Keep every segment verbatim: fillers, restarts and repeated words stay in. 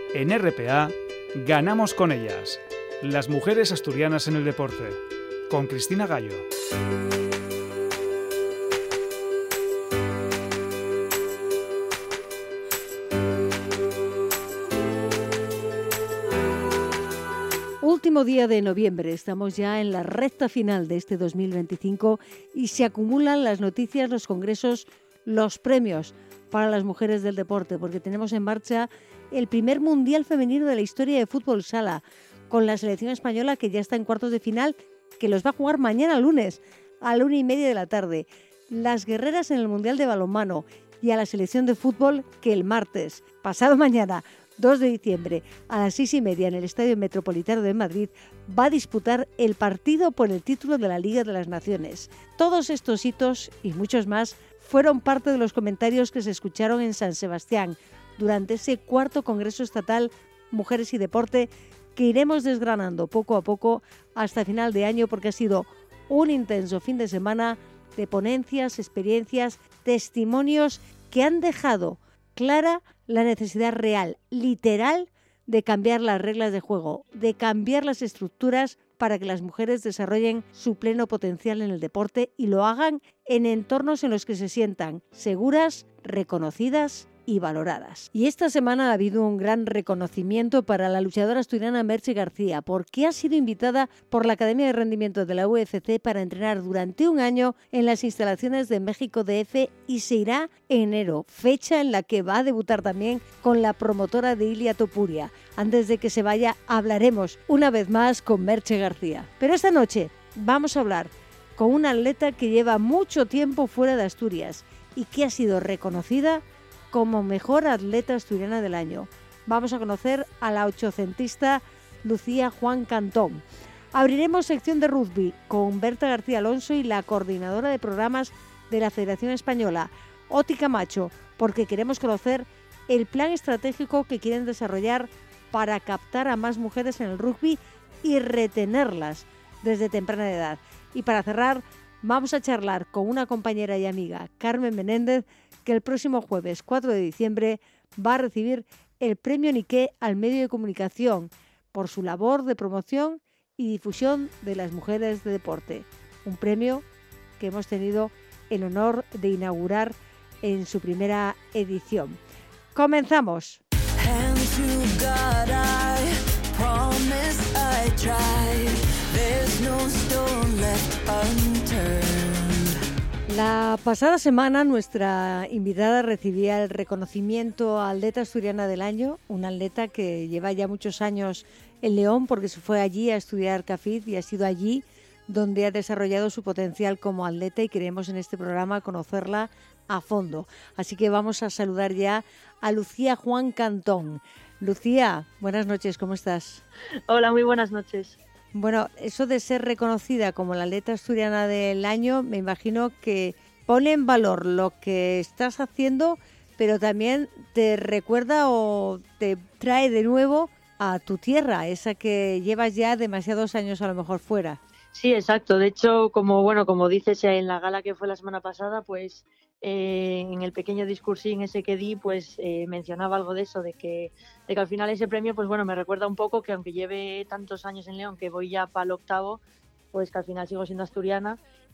En R P A, ganamos con ellas. Las mujeres asturianas en el deporte. Con Cristina Gallo. Último día de noviembre, estamos ya en la recta final de este dos mil veinticinco y se acumulan las noticias, los congresos, los premios para las mujeres del deporte, porque tenemos en marcha el primer Mundial Femenino de la historia de fútbol sala, con la selección española que ya está en cuartos de final, que los va a jugar mañana lunes a la una y media de la tarde. Las guerreras en el Mundial de balonmano y a la selección de fútbol que el martes, pasado mañana, dos de diciembre, a las seis y media en el Estadio Metropolitano de Madrid, va a disputar el partido por el título de la Liga de las Naciones. Todos estos hitos y muchos más fueron parte de los comentarios que se escucharon en San Sebastián durante ese cuarto Congreso Estatal Mujeres y Deporte, que iremos desgranando poco a poco hasta final de año, porque ha sido un intenso fin de semana de ponencias, experiencias, testimonios que han dejado clara la necesidad real, literal, de cambiar las reglas de juego, de cambiar las estructuras para que las mujeres desarrollen su pleno potencial en el deporte y lo hagan en entornos en los que se sientan seguras, reconocidas y valoradas. Y esta semana ha habido un gran reconocimiento para la luchadora asturiana Merche García, porque ha sido invitada por la Academia de Rendimiento de la U F C para entrenar durante un año en las instalaciones de México D F y se irá en enero, fecha en la que va a debutar también con la promotora de Ilia Topuria. Antes de que se vaya, hablaremos una vez más con Merche García. Pero esta noche vamos a hablar con una atleta que lleva mucho tiempo fuera de Asturias y que ha sido reconocida como mejor atleta asturiana del año. Vamos a conocer a la ochocentista Lucía Juan Cantón. Abriremos sección de rugby con Berta García Alonso y la coordinadora de programas de la Federación Española, Oti Camacho, porque queremos conocer el plan estratégico que quieren desarrollar para captar a más mujeres en el rugby y retenerlas desde temprana edad. Y para cerrar, vamos a charlar con una compañera y amiga, Carmen Menéndez, que el próximo jueves cuatro de diciembre va a recibir el premio Nike al medio de comunicación por su labor de promoción y difusión de las mujeres de deporte. Un premio que hemos tenido el honor de inaugurar en su primera edición. ¡Comenzamos! La pasada semana nuestra invitada recibía el reconocimiento a atleta asturiana del año, una atleta que lleva ya muchos años en León porque se fue allí a estudiar C A F I D y ha sido allí donde ha desarrollado su potencial como atleta y queremos en este programa conocerla a fondo. Así que vamos a saludar ya a Lucía Juan Cantón. Lucía, buenas noches, ¿cómo estás? Hola, muy buenas noches. Bueno, eso de ser reconocida como la atleta asturiana del año, me imagino que pone en valor lo que estás haciendo, pero también te recuerda o te trae de nuevo a tu tierra, esa que llevas ya demasiados años a lo mejor fuera. Sí, exacto. De hecho, como bueno, como dices en la gala que fue la semana pasada, pues eh, en el pequeño discursín ese que di, pues eh, mencionaba algo de eso, de que, de que al final ese premio, pues bueno, me recuerda un poco que aunque lleve tantos años en León, que voy ya para el octavo, pues que al final sigo siendo asturiana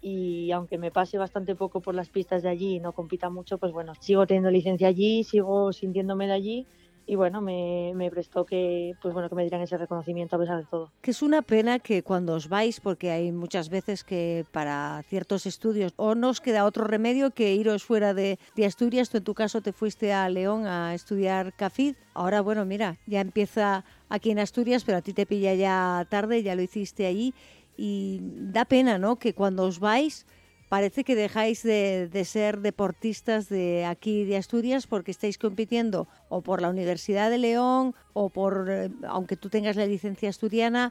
y aunque me pase bastante poco por las pistas de allí y no compita mucho, pues bueno, sigo teniendo licencia allí, sigo sintiéndome de allí. Y bueno, me, me prestó que, pues bueno, que me dieran ese reconocimiento a pesar de todo. Que es una pena que cuando os vais, porque hay muchas veces que para ciertos estudios o no os queda otro remedio que iros fuera de, de Asturias. Tú en tu caso te fuiste a León a estudiar C A F I D. Ahora, bueno, mira, ya empieza aquí en Asturias, pero a ti te pilla ya tarde, ya lo hiciste allí. Y da pena, ¿no?, que cuando os vais parece que dejáis de, de ser deportistas de aquí de Asturias porque estáis compitiendo o por la Universidad de León o por, eh, aunque tú tengas la licencia asturiana,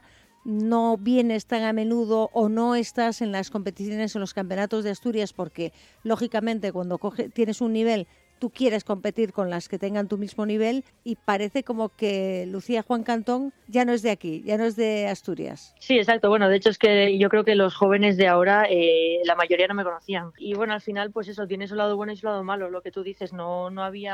no vienes tan a menudo o no estás en las competiciones, en los campeonatos de Asturias porque, lógicamente, cuando coge, tienes un nivel, tú quieres competir con las que tengan tu mismo nivel y parece como que Lucía Juan Cantón ya no es de aquí, ya no es de Asturias. Sí, exacto. Bueno, de hecho es que yo creo que los jóvenes de ahora, eh, la mayoría no me conocían. Y bueno, al final, pues eso, tiene su lado bueno y su lado malo. Lo que tú dices, no, no había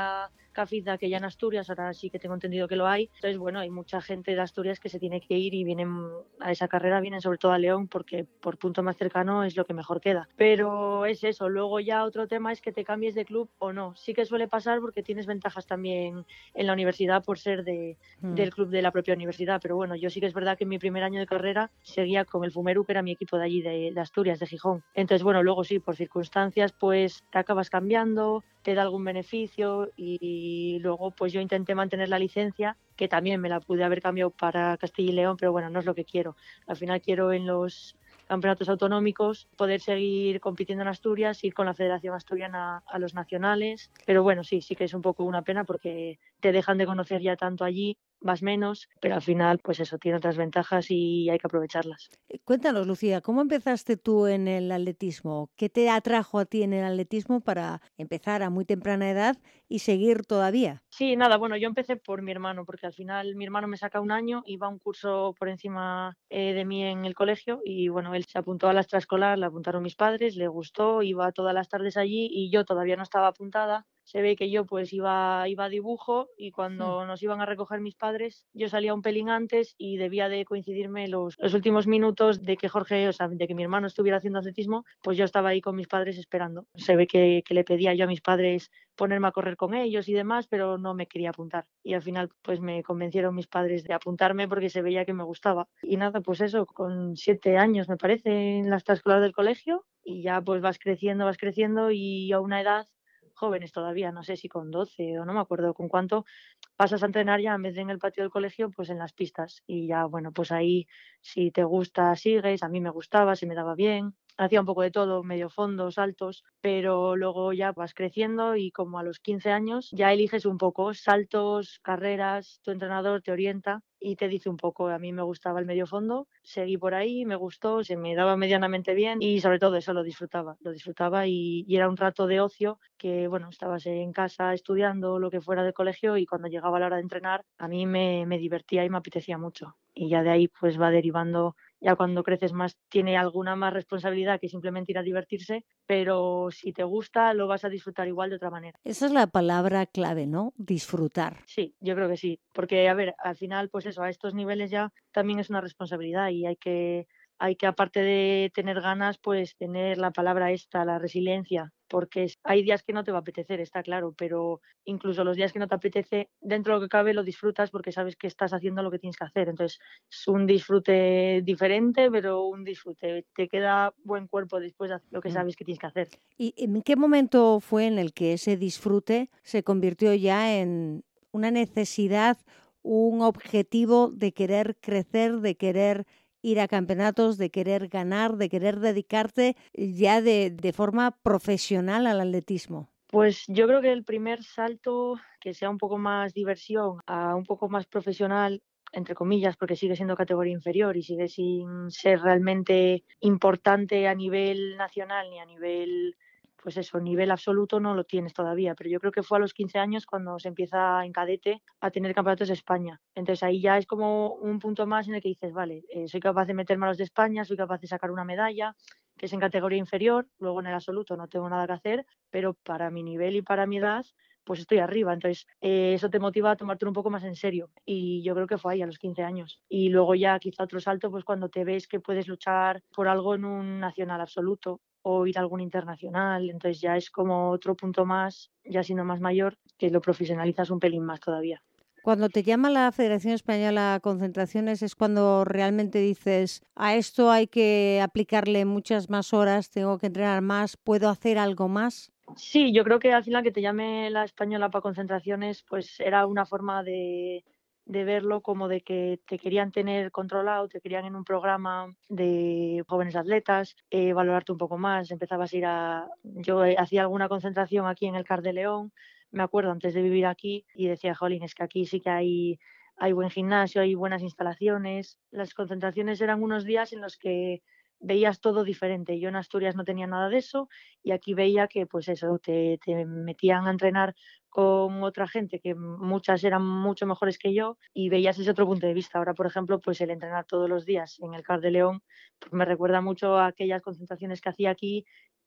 CAFIDA que ya en Asturias, ahora sí que tengo entendido que lo hay. Entonces, bueno, hay mucha gente de Asturias que se tiene que ir y vienen a esa carrera, vienen sobre todo a León porque por punto más cercano es lo que mejor queda. Pero es eso, luego ya otro tema es que te cambies de club o no. Sí que suele pasar porque tienes ventajas también en la universidad por ser de, mm. del club de la propia universidad, pero bueno, yo sí que es verdad que en mi primer año de carrera seguía con el Fumeru, que era mi equipo de allí, de, de Asturias, de Gijón. Entonces, bueno, luego sí, por circunstancias, pues te acabas cambiando, te da algún beneficio y, y luego pues yo intenté mantener la licencia, que también me la pude haber cambiado para Castilla y León, pero bueno, no es lo que quiero. Al final quiero en los campeonatos autonómicos poder seguir compitiendo en Asturias, ir con la Federación Asturiana a los nacionales, pero bueno, sí, sí que es un poco una pena porque te dejan de conocer ya tanto allí, vas menos, pero al final pues eso, tiene otras ventajas y hay que aprovecharlas. Cuéntanos, Lucía, ¿cómo empezaste tú en el atletismo? ¿Qué te atrajo a ti en el atletismo para empezar a muy temprana edad y seguir todavía? Sí, nada, bueno, yo empecé por mi hermano, porque al final mi hermano me saca un año, iba a un curso por encima eh, de mí en el colegio y bueno, él se apuntó a la extraescolar, le apuntaron mis padres, le gustó, iba todas las tardes allí y yo todavía no estaba apuntada. Se ve que yo pues iba, iba a dibujo y cuando nos iban a recoger mis padres yo salía un pelín antes y debía de coincidirme los, los últimos minutos de que Jorge, o sea, de que mi hermano estuviera haciendo atletismo, pues yo estaba ahí con mis padres esperando. Se ve que, que le pedía yo a mis padres ponerme a correr con ellos y demás, pero no me quería apuntar. Y al final pues me convencieron mis padres de apuntarme porque se veía que me gustaba. Y nada, pues eso, con siete años me parece en la extraescolar del colegio y ya pues vas creciendo, vas creciendo y a una edad jóvenes todavía, no sé si con doce o no me acuerdo con cuánto, pasas a entrenar ya en vez de en el patio del colegio, pues en las pistas. Y ya, bueno, pues ahí si te gusta, sigues, a mí me gustaba, se me daba bien. Hacía un poco de todo, medio fondos, saltos, pero luego ya vas creciendo y como a los quince años ya eliges un poco saltos, carreras, tu entrenador te orienta y te dice un poco. A mí me gustaba el medio fondo, seguí por ahí, me gustó, se me daba medianamente bien y sobre todo eso lo disfrutaba, lo disfrutaba y, y era un rato de ocio que, bueno, estabas en casa estudiando lo que fuera del colegio y cuando llegaba la hora de entrenar a mí me, me divertía y me apetecía mucho y ya de ahí pues va derivando. Ya cuando creces más tiene alguna más responsabilidad que simplemente ir a divertirse, pero si te gusta lo vas a disfrutar igual de otra manera. Esa es la palabra clave, ¿no? Disfrutar. Sí, yo creo que sí, porque a ver, al final pues eso, a estos niveles ya también es una responsabilidad y hay que, hay que aparte de tener ganas, pues tener la palabra esta, la resiliencia, porque hay días que no te va a apetecer, está claro, pero incluso los días que no te apetece, dentro de lo que cabe lo disfrutas porque sabes que estás haciendo lo que tienes que hacer. Entonces es un disfrute diferente, pero un disfrute. Te queda buen cuerpo después de hacer lo que sabes que tienes que hacer. ¿Y en qué momento fue en el que ese disfrute se convirtió ya en una necesidad, un objetivo de querer crecer, de querer ir a campeonatos, de querer ganar, de querer dedicarte ya de, de forma profesional al atletismo? Pues yo creo que el primer salto, que sea un poco más diversión a un poco más profesional, entre comillas, porque sigue siendo categoría inferior y sigue sin ser realmente importante a nivel nacional ni a nivel, pues eso, nivel absoluto no lo tienes todavía, pero yo creo que fue a los quince años cuando se empieza en cadete a tener campeonatos de España. Entonces ahí ya es como un punto más en el que dices, vale, eh, soy capaz de meterme a los de España, soy capaz de sacar una medalla, que es en categoría inferior, luego en el absoluto no tengo nada que hacer, pero para mi nivel y para mi edad pues estoy arriba, entonces eh, eso te motiva a tomártelo un poco más en serio y yo creo que fue ahí a los quince años y luego ya quizá otro salto pues cuando te ves que puedes luchar por algo en un nacional absoluto o ir a algún internacional, entonces ya es como otro punto más, ya siendo más mayor, que lo profesionalizas un pelín más todavía. Cuando te llama la Federación Española a concentraciones es cuando realmente dices, a esto hay que aplicarle muchas más horas, tengo que entrenar más, ¿puedo hacer algo más? Sí, yo creo que al final que te llame la española para concentraciones, pues era una forma de, de verlo como de que te querían tener controlado, te querían en un programa de jóvenes atletas, eh, valorarte un poco más, empezabas a ir a... Yo eh, hacía alguna concentración aquí en el CAR de León, me acuerdo antes de vivir aquí, y decía, jolín, es que aquí sí que hay, hay buen gimnasio, hay buenas instalaciones. Las concentraciones eran unos días en los que veías todo diferente. Yo en Asturias no tenía nada de eso y aquí veía que pues eso, te, te metían a entrenar con otra gente que muchas eran mucho mejores que yo y veías ese otro punto de vista. Ahora, por ejemplo, pues el entrenar todos los días en el CAR de León pues me recuerda mucho a aquellas concentraciones que hacía aquí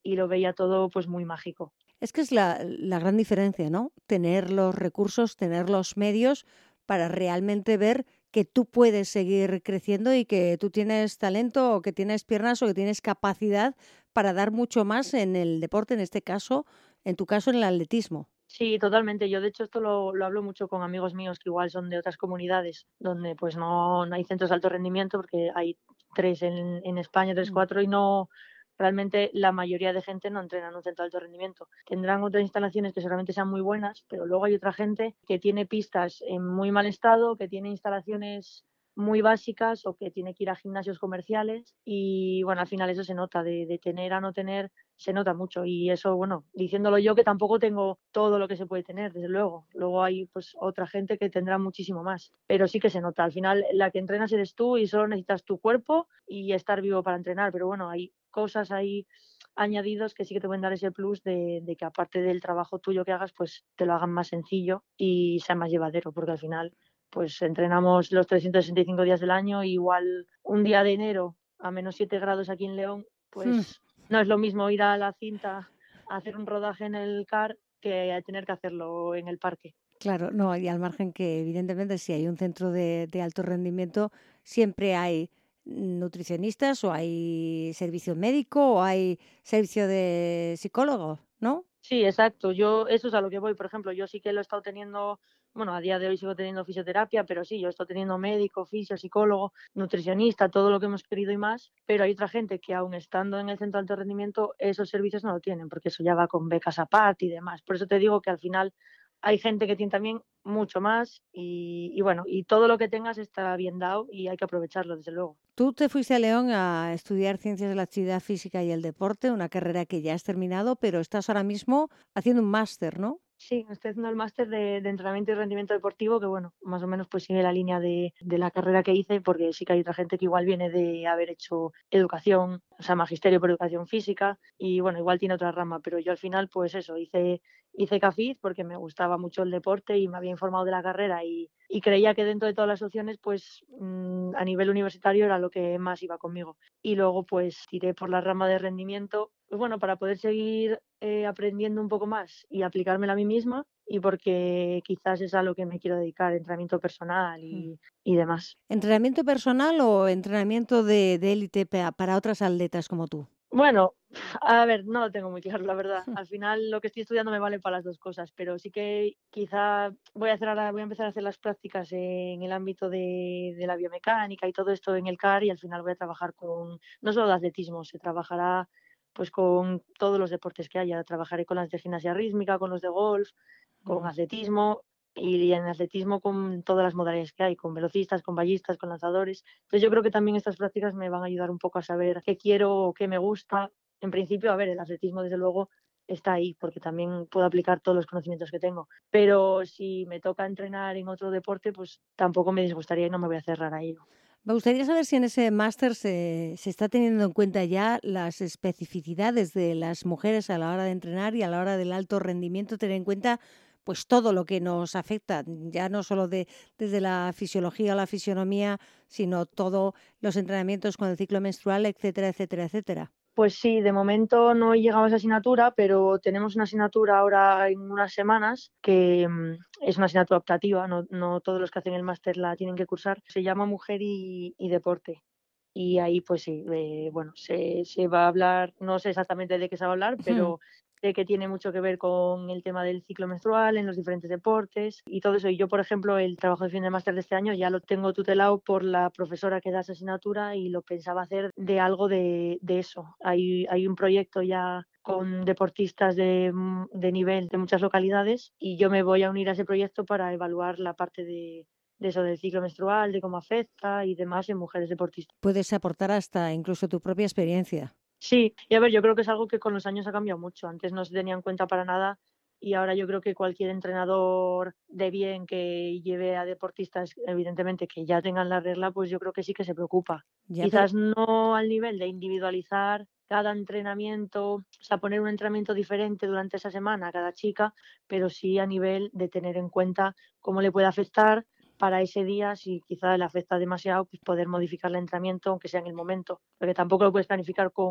y lo veía todo pues muy mágico. Es que es la, la gran diferencia, ¿no? Tener los recursos, tener los medios para realmente ver que tú puedes seguir creciendo y que tú tienes talento o que tienes piernas o que tienes capacidad para dar mucho más en el deporte, en este caso, en tu caso, en el atletismo. Sí, totalmente. Yo de hecho esto lo, lo hablo mucho con amigos míos que igual son de otras comunidades donde pues no, no hay centros de alto rendimiento porque hay tres en, en España, tres, Mm. cuatro y no, realmente la mayoría de gente no entrena en un centro de alto rendimiento. Tendrán otras instalaciones que seguramente sean muy buenas, pero luego hay otra gente que tiene pistas en muy mal estado, que tiene instalaciones muy básicas o que tiene que ir a gimnasios comerciales y bueno, al final eso se nota, de, de tener a no tener se nota mucho y eso, bueno, diciéndolo yo que tampoco tengo todo lo que se puede tener, desde luego. Luego hay pues otra gente que tendrá muchísimo más, pero sí que se nota. Al final la que entrenas eres tú y solo necesitas tu cuerpo y estar vivo para entrenar, pero bueno, hay cosas ahí añadidos que sí que te pueden dar ese plus de, de que aparte del trabajo tuyo que hagas, pues te lo hagan más sencillo y sea más llevadero, porque al final pues entrenamos los trescientos sesenta y cinco días del año y igual un día de enero a menos siete grados aquí en León, Mm. pues no es lo mismo ir a la cinta a hacer un rodaje en el car que tener que hacerlo en el parque. Claro, no, y al margen que evidentemente si hay un centro de, de alto rendimiento, siempre hay nutricionistas o hay servicio médico o hay servicio de psicólogo, ¿no? Sí, exacto. Yo, eso es a lo que voy. Por ejemplo, yo sí que lo he estado teniendo, bueno, a día de hoy sigo teniendo fisioterapia, pero sí, yo he estado teniendo médico, fisio, psicólogo, nutricionista, todo lo que hemos querido y más. Pero hay otra gente que aún estando en el centro de alto rendimiento, esos servicios no lo tienen, porque eso ya va con becas aparte y demás. Por eso te digo que al final hay gente que tiene también mucho más y, y bueno, y todo lo que tengas está bien dado y hay que aprovecharlo, desde luego. Tú te fuiste a León a estudiar Ciencias de la Actividad Física y el Deporte, una carrera que ya has terminado, pero estás ahora mismo haciendo un máster, ¿no? Sí, estoy haciendo el máster de, de entrenamiento y rendimiento deportivo, que bueno, más o menos pues sigue la línea de, de la carrera que hice, porque sí que hay otra gente que igual viene de haber hecho educación, o sea, magisterio por educación física, y bueno, igual tiene otra rama, pero yo al final pues eso, hice, hice CAFID porque me gustaba mucho el deporte y me había informado de la carrera y, y creía que dentro de todas las opciones pues mmm, a nivel universitario era lo que más iba conmigo. Y luego pues tiré por la rama de rendimiento, pues bueno, para poder seguir eh, aprendiendo un poco más y aplicármela a mí misma y porque quizás es a lo que me quiero dedicar, entrenamiento personal y, y demás. ¿Entrenamiento personal o entrenamiento de, de élite pa- para otras atletas como tú? Bueno, a ver, no lo tengo muy claro, la verdad. Al final lo que estoy estudiando me vale para las dos cosas, pero sí que quizá voy a hacer ahora, voy a empezar a hacer las prácticas en el ámbito de, de la biomecánica y todo esto en el CAR y al final voy a trabajar con, no solo de atletismo, se trabajará pues con todos los deportes que haya. Trabajaré con las de gimnasia rítmica, con los de golf, con Mm. atletismo y en atletismo con todas las modalidades que hay, con velocistas, con ballistas, con lanzadores. Entonces yo creo que también estas prácticas me van a ayudar un poco a saber qué quiero o qué me gusta. En principio, a ver, el atletismo desde luego está ahí porque también puedo aplicar todos los conocimientos que tengo. Pero si me toca entrenar en otro deporte, pues tampoco me disgustaría y no me voy a cerrar a ello. Me gustaría saber si en ese máster se, se está teniendo en cuenta ya las especificidades de las mujeres a la hora de entrenar y a la hora del alto rendimiento, tener en cuenta pues todo lo que nos afecta, ya no solo de, desde la fisiología o la fisionomía, sino todos los entrenamientos con el ciclo menstrual, etcétera, etcétera, etcétera. Pues sí, de momento no he llegado a esa asignatura, pero tenemos una asignatura ahora en unas semanas que mm, es una asignatura optativa, no, no todos los que hacen el máster la tienen que cursar. Se llama Mujer y, y Deporte. Y ahí pues sí, eh, bueno, se, se va a hablar, no sé exactamente de qué se va a hablar, pero sé que tiene mucho que ver con el tema del ciclo menstrual en los diferentes deportes y todo eso. Y yo, por ejemplo, el trabajo de fin de máster de este año ya lo tengo tutelado por la profesora que da esa asignatura y lo pensaba hacer de algo de, de eso. Hay, hay un proyecto ya con deportistas de, de nivel de muchas localidades y yo me voy a unir a ese proyecto para evaluar la parte de de eso del ciclo menstrual, de cómo afecta y demás en mujeres deportistas. Puedes aportar hasta incluso tu propia experiencia. Sí, y a ver, yo creo que es algo que con los años ha cambiado mucho. Antes no se tenía en cuenta para nada y ahora yo creo que cualquier entrenador de bien que lleve a deportistas, evidentemente, que ya tengan la regla, pues yo creo que sí que se preocupa. Ya, Quizás pero no al nivel de individualizar cada entrenamiento, o sea, poner un entrenamiento diferente durante esa semana a cada chica, pero sí a nivel de tener en cuenta cómo le puede afectar para ese día, si quizá le afecta demasiado, pues poder modificar el entrenamiento, aunque sea en el momento, porque tampoco lo puedes planificar con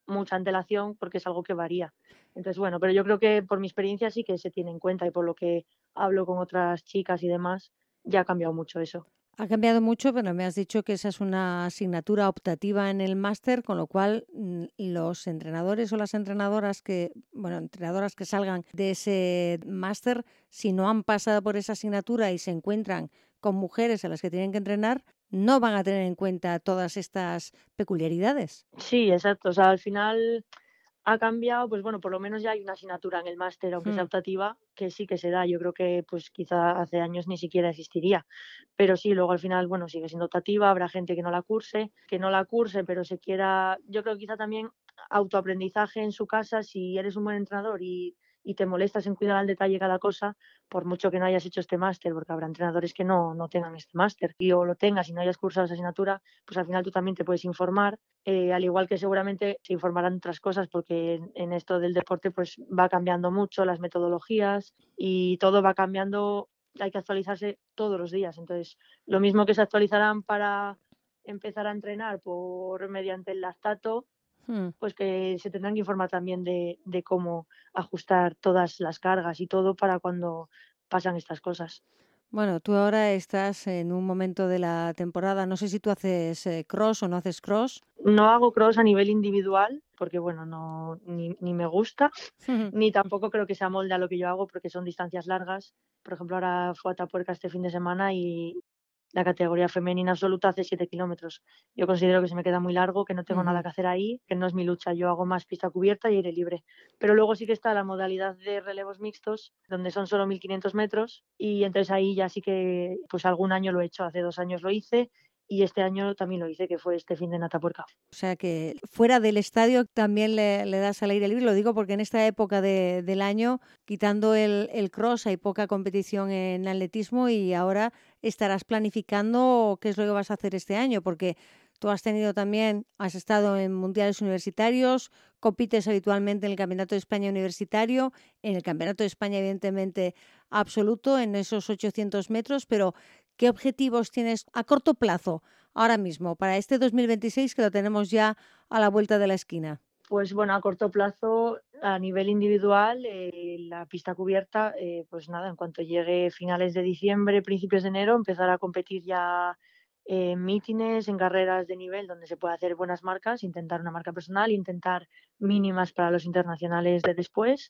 mucha antelación porque es algo que varía. Entonces, bueno, pero yo creo que por mi experiencia sí que se tiene en cuenta y por lo que hablo con otras chicas y demás, ya ha cambiado mucho eso. Ha cambiado mucho, pero me has dicho que esa es una asignatura optativa en el máster, con lo cual mm, los entrenadores o las entrenadoras que, bueno, entrenadoras que salgan de ese máster, si no han pasado por esa asignatura y se encuentran con mujeres a las que tienen que entrenar, no van a tener en cuenta todas estas peculiaridades. Sí, exacto. O sea, al final ha cambiado, pues bueno, por lo menos ya hay una asignatura en el máster, aunque sea Hmm. optativa, que sí que se da. Yo creo que pues quizá hace años ni siquiera existiría. Pero sí, luego al final, bueno, sigue siendo optativa, habrá gente que no la curse, que no la curse, pero se quiera, yo creo que quizá también autoaprendizaje en su casa, si eres un buen entrenador y, y te molestas en cuidar al detalle cada cosa, por mucho que no hayas hecho este máster, porque habrá entrenadores que no, no tengan este máster, y o lo tengas y no hayas cursado esa asignatura, pues al final tú también te puedes informar, eh, al igual que seguramente se informarán otras cosas, porque en, en esto del deporte pues va cambiando mucho las metodologías y todo va cambiando, hay que actualizarse todos los días. Entonces, lo mismo que se actualizarán para empezar a entrenar por mediante el lactato, Hmm. pues que se tendrán que informar también de, de cómo ajustar todas las cargas y todo para cuando pasan estas cosas. Bueno, tú ahora estás en un momento de la temporada, no sé si tú haces eh, cross o no haces cross. No hago cross a nivel individual porque, bueno, no ni, ni me gusta, ni tampoco creo que se amolde a lo que yo hago porque son distancias largas. Por ejemplo, ahora fue a Atapuerca este fin de semana y la categoría femenina absoluta hace siete kilómetros. Yo considero que se me queda muy largo, que no tengo nada Ujú. que hacer ahí, que no es mi lucha. Yo hago más pista cubierta y aire libre. Pero luego sí que está la modalidad de relevos mixtos, donde son solo mil quinientos metros. Y entonces ahí ya sí que, pues algún año lo he hecho, hace dos años lo hice. Y este año también lo hice, que fue este fin de en Atapuerca. O sea que fuera del estadio también le, le das al aire libre. Lo digo porque en esta época de, del año, quitando el, el cross, hay poca competición en atletismo y ahora estarás planificando qué es lo que vas a hacer este año, porque tú has tenido también, has estado en mundiales universitarios, compites habitualmente en el Campeonato de España universitario, en el Campeonato de España evidentemente absoluto, en esos ochocientos metros, pero ¿qué objetivos tienes a corto plazo ahora mismo, para este dos mil veintiséis que lo tenemos ya a la vuelta de la esquina? Pues bueno, a corto plazo, a nivel individual, eh, la pista cubierta, eh, pues nada, en cuanto llegue finales de diciembre, principios de enero, empezar a competir ya en mítines, en carreras de nivel donde se puede hacer buenas marcas, intentar una marca personal, intentar mínimas para los internacionales de después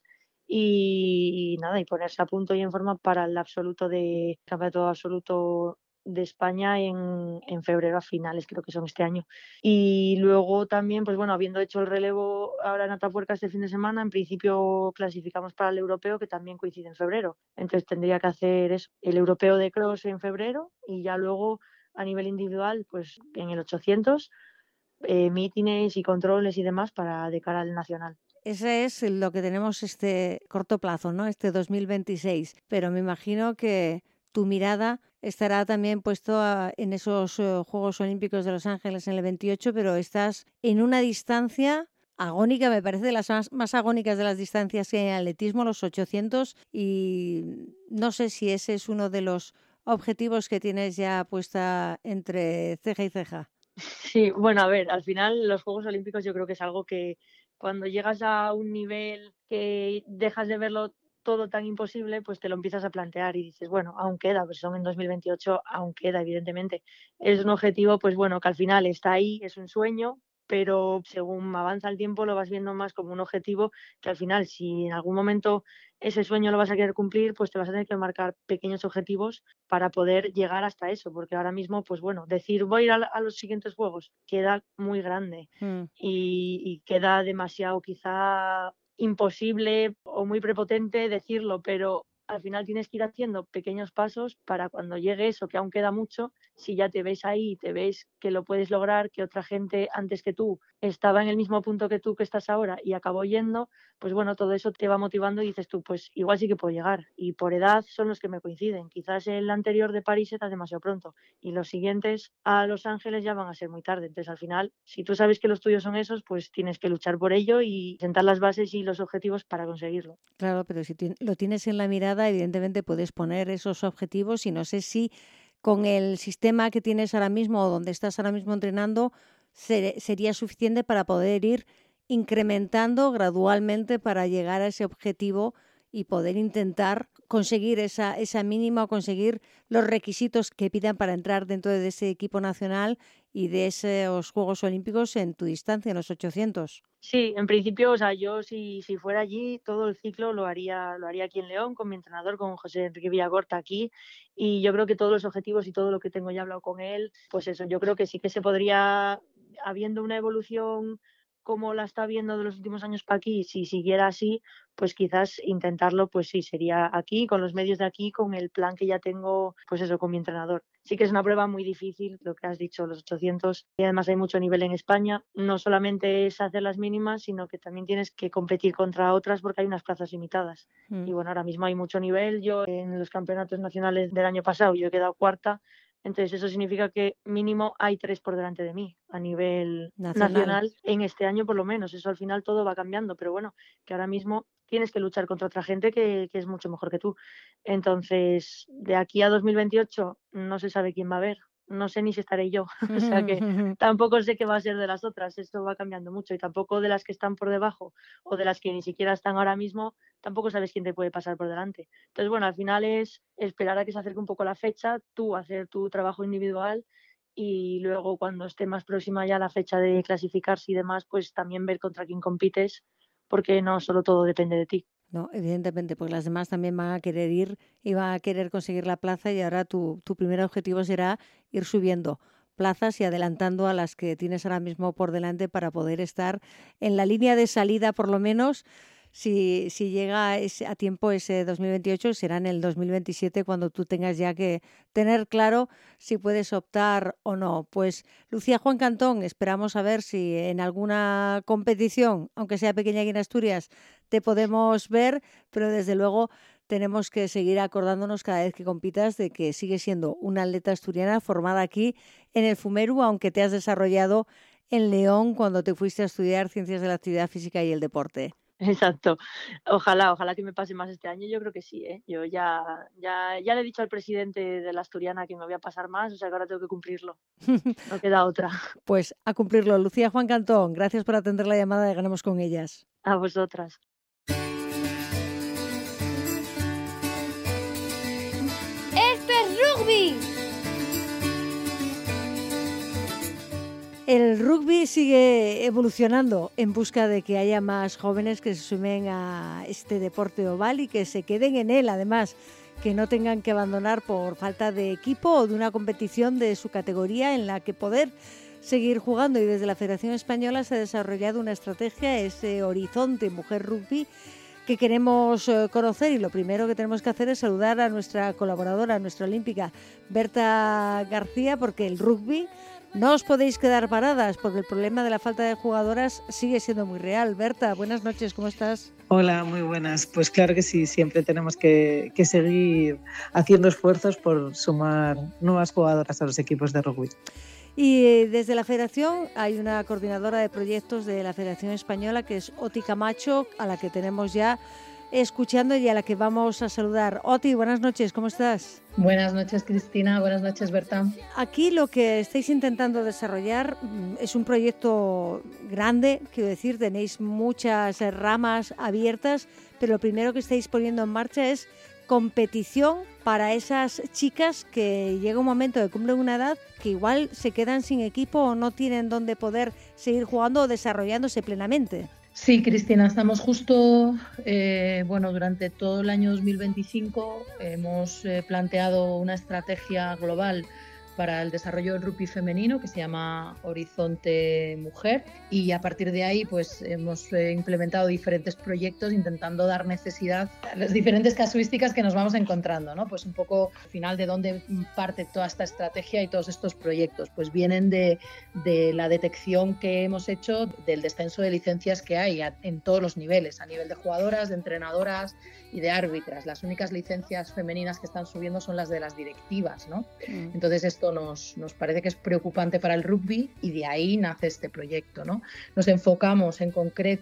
y, y nada, y ponerse a punto y en forma para el absoluto de campeonato absoluto de España en, en febrero a finales, creo que son este año. Y luego también, pues bueno, habiendo hecho el relevo ahora en Atapuerca este fin de semana, en principio clasificamos para el europeo, que también coincide en febrero. Entonces tendría que hacer eso, el europeo de cross en febrero y ya luego a nivel individual, pues en el ochocientos, eh, mítines y controles y demás para de cara al nacional. Ese es lo que tenemos este corto plazo, ¿no? Este dos mil veintiséis. Pero me imagino que tu mirada estará también puesto a, en esos uh, Juegos Olímpicos de Los Ángeles en el veintiocho, pero estás en una distancia agónica, me parece de las más, más agónicas de las distancias que hay en atletismo, los ochocientos, y no sé si ese es uno de los objetivos que tienes ya puesta entre ceja y ceja. Sí, bueno, a ver, al final los Juegos Olímpicos yo creo que es algo que cuando llegas a un nivel que dejas de verlo todo tan imposible, pues te lo empiezas a plantear y dices, bueno, aún queda, pues son en dos mil veintiocho, aún queda, evidentemente. Es un objetivo, pues bueno, que al final está ahí, es un sueño, pero según avanza el tiempo lo vas viendo más como un objetivo que al final, si en algún momento ese sueño lo vas a querer cumplir, pues te vas a tener que marcar pequeños objetivos para poder llegar hasta eso, porque ahora mismo, pues bueno, decir voy a ir a, a los siguientes juegos queda muy grande Mm. y, y queda demasiado quizá imposible o muy prepotente decirlo, pero al final tienes que ir haciendo pequeños pasos para cuando llegue eso, que aún queda mucho, si ya te ves ahí, te ves que lo puedes lograr, que otra gente antes que tú estaba en el mismo punto que tú que estás ahora y acabó yendo, pues bueno, todo eso te va motivando y dices tú, pues igual sí que puedo llegar. Y por edad son los que me coinciden. Quizás el anterior de París era demasiado pronto y los siguientes a Los Ángeles ya van a ser muy tarde. Entonces al final, si tú sabes que los tuyos son esos, pues tienes que luchar por ello y sentar las bases y los objetivos para conseguirlo. Claro, pero si ti- lo tienes en la mirada, evidentemente puedes poner esos objetivos y no sé si con el sistema que tienes ahora mismo o donde estás ahora mismo entrenando ser- sería suficiente para poder ir incrementando gradualmente para llegar a ese objetivo y poder intentar conseguir esa, esa mínima o conseguir los requisitos que pidan para entrar dentro de ese equipo nacional y de esos Juegos Olímpicos en tu distancia, en los ochocientos. Sí, en principio, o sea, yo si, si fuera allí, todo el ciclo lo haría, lo haría aquí en León, con mi entrenador, con José Enrique Villagorta aquí, y yo creo que todos los objetivos y todo lo que tengo ya hablado con él, pues eso, yo creo que sí que se podría, habiendo una evolución como la está viendo de los últimos años para aquí, si siguiera así, pues quizás intentarlo, pues sí, sería aquí, con los medios de aquí, con el plan que ya tengo, pues eso, con mi entrenador. Sí que es una prueba muy difícil, lo que has dicho, los ochocientos, y además hay mucho nivel en España. No solamente es hacer las mínimas, sino que también tienes que competir contra otras porque hay unas plazas limitadas. Mm. Y bueno, ahora mismo hay mucho nivel. Yo en los campeonatos nacionales del año pasado yo he quedado cuarta. Entonces eso significa que mínimo hay tres por delante de mí a nivel nacional. nacional en este año por lo menos. Eso al final todo va cambiando, pero bueno, que ahora mismo tienes que luchar contra otra gente que, que es mucho mejor que tú. Entonces, de aquí a dos mil veintiocho no se sabe quién va a ver. No sé ni si estaré yo. O sea que tampoco sé qué va a ser de las otras. Esto va cambiando mucho y tampoco de las que están por debajo o de las que ni siquiera están ahora mismo, tampoco sabes quién te puede pasar por delante. Entonces, bueno, al final es esperar a que se acerque un poco la fecha, tú hacer tu trabajo individual y luego cuando esté más próxima ya la fecha de clasificarse y demás, pues también ver contra quién compites, porque no solo todo depende de ti. No, evidentemente, pues las demás también van a querer ir y van a querer conseguir la plaza y ahora tu, tu primer objetivo será ir subiendo plazas y adelantando a las que tienes ahora mismo por delante para poder estar en la línea de salida por lo menos. Si, si llega ese, a tiempo ese dos mil veintiocho, será en el dos mil veintisiete cuando tú tengas ya que tener claro si puedes optar o no. Pues Lucía Juan Cantón, esperamos a ver si en alguna competición, aunque sea pequeña aquí en Asturias, te podemos ver, pero desde luego tenemos que seguir acordándonos cada vez que compitas de que sigues siendo una atleta asturiana formada aquí en el Fumeru, aunque te has desarrollado en León cuando te fuiste a estudiar Ciencias de la Actividad Física y el Deporte. Exacto. Ojalá, ojalá que me pase más este año. Yo creo que sí, ¿eh? Yo ya, ya, ya le he dicho al presidente de la Asturiana que me voy a pasar más, o sea que ahora tengo que cumplirlo. No queda otra. Pues a cumplirlo. Lucía Juan Cantón, gracias por atender la llamada de Ganamos con Ellas. A vosotras. ¡Esto es rugby! El rugby sigue evolucionando en busca de que haya más jóvenes que se sumen a este deporte oval y que se queden en él, además, que no tengan que abandonar por falta de equipo o de una competición de su categoría en la que poder seguir jugando. Y desde la Federación Española se ha desarrollado una estrategia, ese Horizonte Mujer Rugby, que queremos conocer, y lo primero que tenemos que hacer es saludar a nuestra colaboradora, a nuestra olímpica, Berta García, porque el rugby no os podéis quedar paradas, porque el problema de la falta de jugadoras sigue siendo muy real. Berta, buenas noches, ¿cómo estás? Hola, muy buenas. Pues claro que sí, siempre tenemos que, que seguir haciendo esfuerzos por sumar nuevas jugadoras a los equipos de rugby. Y desde la Federación hay una coordinadora de proyectos de la Federación Española, que es Oti Camacho, a la que tenemos ya escuchando y a la que vamos a saludar. Oti, buenas noches, ¿cómo estás? Buenas noches, Cristina. Buenas noches, Berta. Aquí lo que estáis intentando desarrollar es un proyecto grande, quiero decir, tenéis muchas ramas abiertas, pero lo primero que estáis poniendo en marcha es competición para esas chicas que llega un momento de cumplen una edad que igual se quedan sin equipo o no tienen dónde poder seguir jugando o desarrollándose plenamente. Sí, Cristina, estamos justo, eh, bueno, durante todo el año dos mil veinticinco hemos eh, planteado una estrategia global para el desarrollo del rugby femenino que se llama Horizonte Mujer, y a partir de ahí pues hemos eh, implementado diferentes proyectos intentando dar necesidad a las diferentes casuísticas que nos vamos encontrando, ¿no? Pues un poco al final de dónde parte toda esta estrategia y todos estos proyectos, pues vienen de, de la detección que hemos hecho del descenso de licencias que hay a, en todos los niveles, a nivel de jugadoras, de entrenadoras y de árbitras. Las únicas licencias femeninas que están subiendo son las de las directivas, ¿no? Mm. Entonces esto Nos, nos parece que es preocupante para el rugby y de ahí nace este proyecto, ¿no? Nos enfocamos en concreto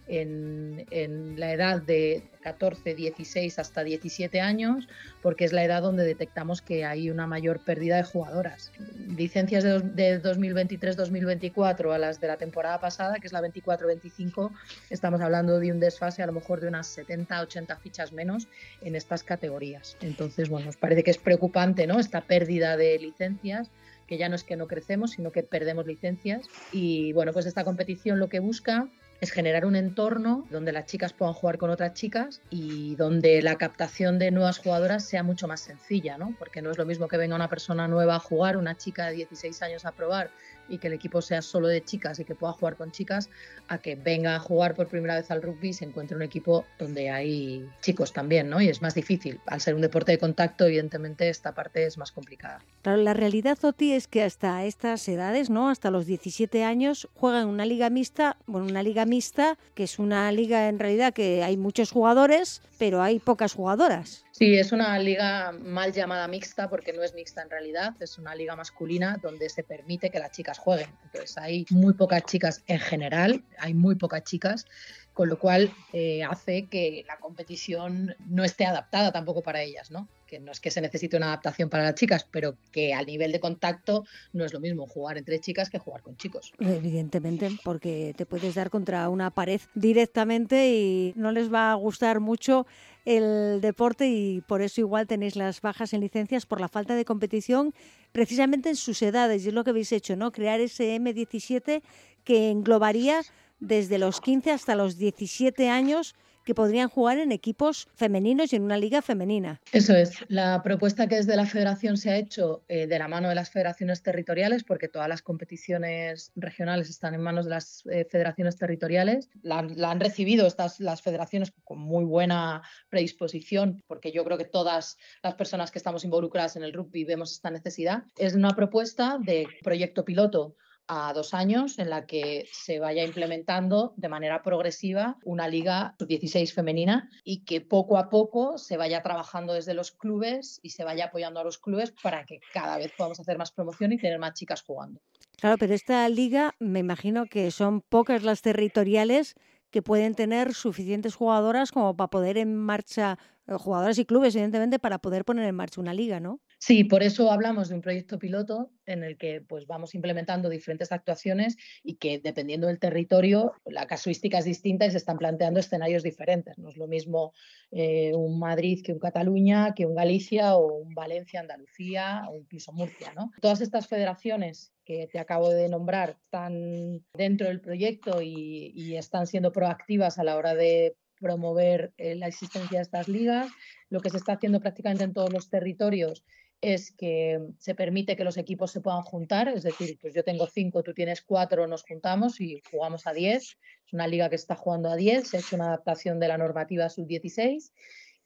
en, en la edad de catorce, dieciséis hasta diecisiete años, porque es la edad donde detectamos que hay una mayor pérdida de jugadoras. Licencias de, de dos mil veintitrés dos mil veinticuatro a las de la temporada pasada, que es la veinticuatro veinticinco, estamos hablando de un desfase a lo mejor de unas setenta ochenta fichas menos en estas categorías. Entonces, bueno, nos parece que es preocupante, ¿no?, esta pérdida de licencias, que ya no es que no crecemos, sino que perdemos licencias. Y bueno, pues esta competición lo que busca es generar un entorno donde las chicas puedan jugar con otras chicas y donde la captación de nuevas jugadoras sea mucho más sencilla, ¿no? Porque no es lo mismo que venga una persona nueva a jugar, una chica de dieciséis años a probar, y que el equipo sea solo de chicas y que pueda jugar con chicas, a que venga a jugar por primera vez al rugby y se encuentre un equipo donde hay chicos también, ¿no? Y es más difícil. Al ser un deporte de contacto, evidentemente esta parte es más complicada. Claro, la realidad, Oti, es que hasta estas edades, ¿no?, hasta los diecisiete años, juegan una liga mixta, bueno, una liga mixta, que es una liga en realidad que hay muchos jugadores, pero hay pocas jugadoras. Sí, es una liga mal llamada mixta porque no es mixta en realidad, es una liga masculina donde se permite que las chicas jueguen. Entonces hay muy pocas chicas en general, hay muy pocas chicas, con lo cual eh, hace que la competición no esté adaptada tampoco para ellas, ¿no? Que no es que se necesite una adaptación para las chicas, pero que a nivel de contacto no es lo mismo jugar entre chicas que jugar con chicos. Evidentemente, porque te puedes dar contra una pared directamente y no les va a gustar mucho el deporte, y por eso igual tenéis las bajas en licencias por la falta de competición precisamente en sus edades. Y es lo que habéis hecho, ¿no? Crear ese eme diecisiete que englobaría desde los quince hasta los diecisiete años, que podrían jugar en equipos femeninos y en una liga femenina. Eso es. La propuesta que desde la federación se ha hecho eh, de la mano de las federaciones territoriales, porque todas las competiciones regionales están en manos de las eh, federaciones territoriales. La, la han recibido estas, las federaciones con muy buena predisposición, porque yo creo que todas las personas que estamos involucradas en el rugby vemos esta necesidad. Es una propuesta de proyecto piloto a dos años en la que se vaya implementando de manera progresiva una liga sub dieciséis femenina y que poco a poco se vaya trabajando desde los clubes y se vaya apoyando a los clubes para que cada vez podamos hacer más promoción y tener más chicas jugando. Claro, pero esta liga me imagino que son pocas las territoriales que pueden tener suficientes jugadoras como para poder en marcha, jugadoras y clubes evidentemente, para poder poner en marcha una liga, ¿no? Sí, por eso hablamos de un proyecto piloto en el que pues, vamos implementando diferentes actuaciones y que dependiendo del territorio la casuística es distinta y se están planteando escenarios diferentes. No es lo mismo eh, un Madrid que un Cataluña, que un Galicia o un Valencia, Andalucía o incluso Murcia, ¿no? Todas estas federaciones que te acabo de nombrar están dentro del proyecto y, y están siendo proactivas a la hora de promover eh, la existencia de estas ligas. Lo que se está haciendo prácticamente en todos los territorios es que se permite que los equipos se puedan juntar, es decir, pues yo tengo cinco, tú tienes cuatro, nos juntamos y jugamos a diez. Es una liga que está jugando a diez, se ha hecho una adaptación de la normativa sub dieciséis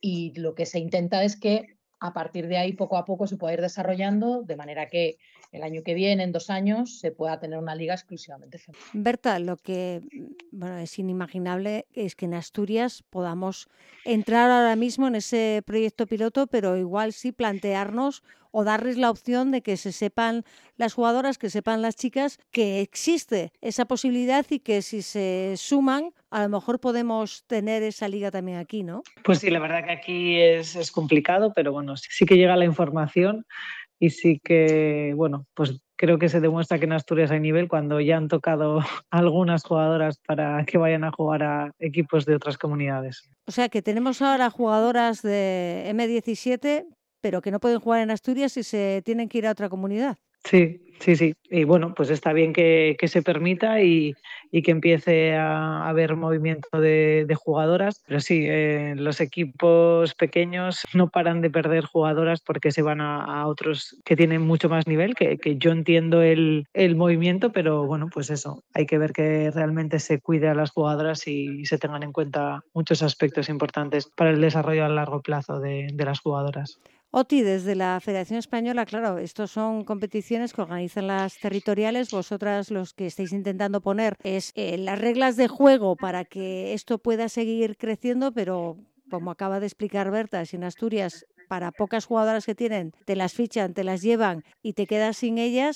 y lo que se intenta es que a partir de ahí poco a poco se pueda ir desarrollando de manera que el año que viene, en dos años, se pueda tener una liga exclusivamente femenina. Berta, lo que bueno, es inimaginable es que en Asturias podamos entrar ahora mismo en ese proyecto piloto, pero igual sí plantearnos o darles la opción de que se sepan las jugadoras, que sepan las chicas que existe esa posibilidad y que si se suman a lo mejor podemos tener esa liga también aquí, ¿no? Pues sí, la verdad que aquí es, es complicado, pero bueno, sí que llega la información y sí que, bueno, pues creo que se demuestra que en Asturias hay nivel cuando ya han tocado algunas jugadoras para que vayan a jugar a equipos de otras comunidades. O sea que tenemos ahora jugadoras de eme diecisiete, pero que no pueden jugar en Asturias y se tienen que ir a otra comunidad. Sí, sí, sí. Y bueno, pues está bien que, que se permita y, y que empiece a, a haber movimiento de, de jugadoras. Pero sí, eh, los equipos pequeños no paran de perder jugadoras porque se van a, a otros que tienen mucho más nivel, que, que yo entiendo el, el movimiento, pero bueno, pues eso, hay que ver que realmente se cuide a las jugadoras y se tengan en cuenta muchos aspectos importantes para el desarrollo a largo plazo de, de las jugadoras. Oti, desde la Federación Española, claro, estos son competiciones que organizan las territoriales. Vosotras los que estáis intentando poner es eh, las reglas de juego para que esto pueda seguir creciendo, pero como acaba de explicar Berta, si en Asturias para pocas jugadoras que tienen te las fichan, te las llevan y te quedas sin ellas,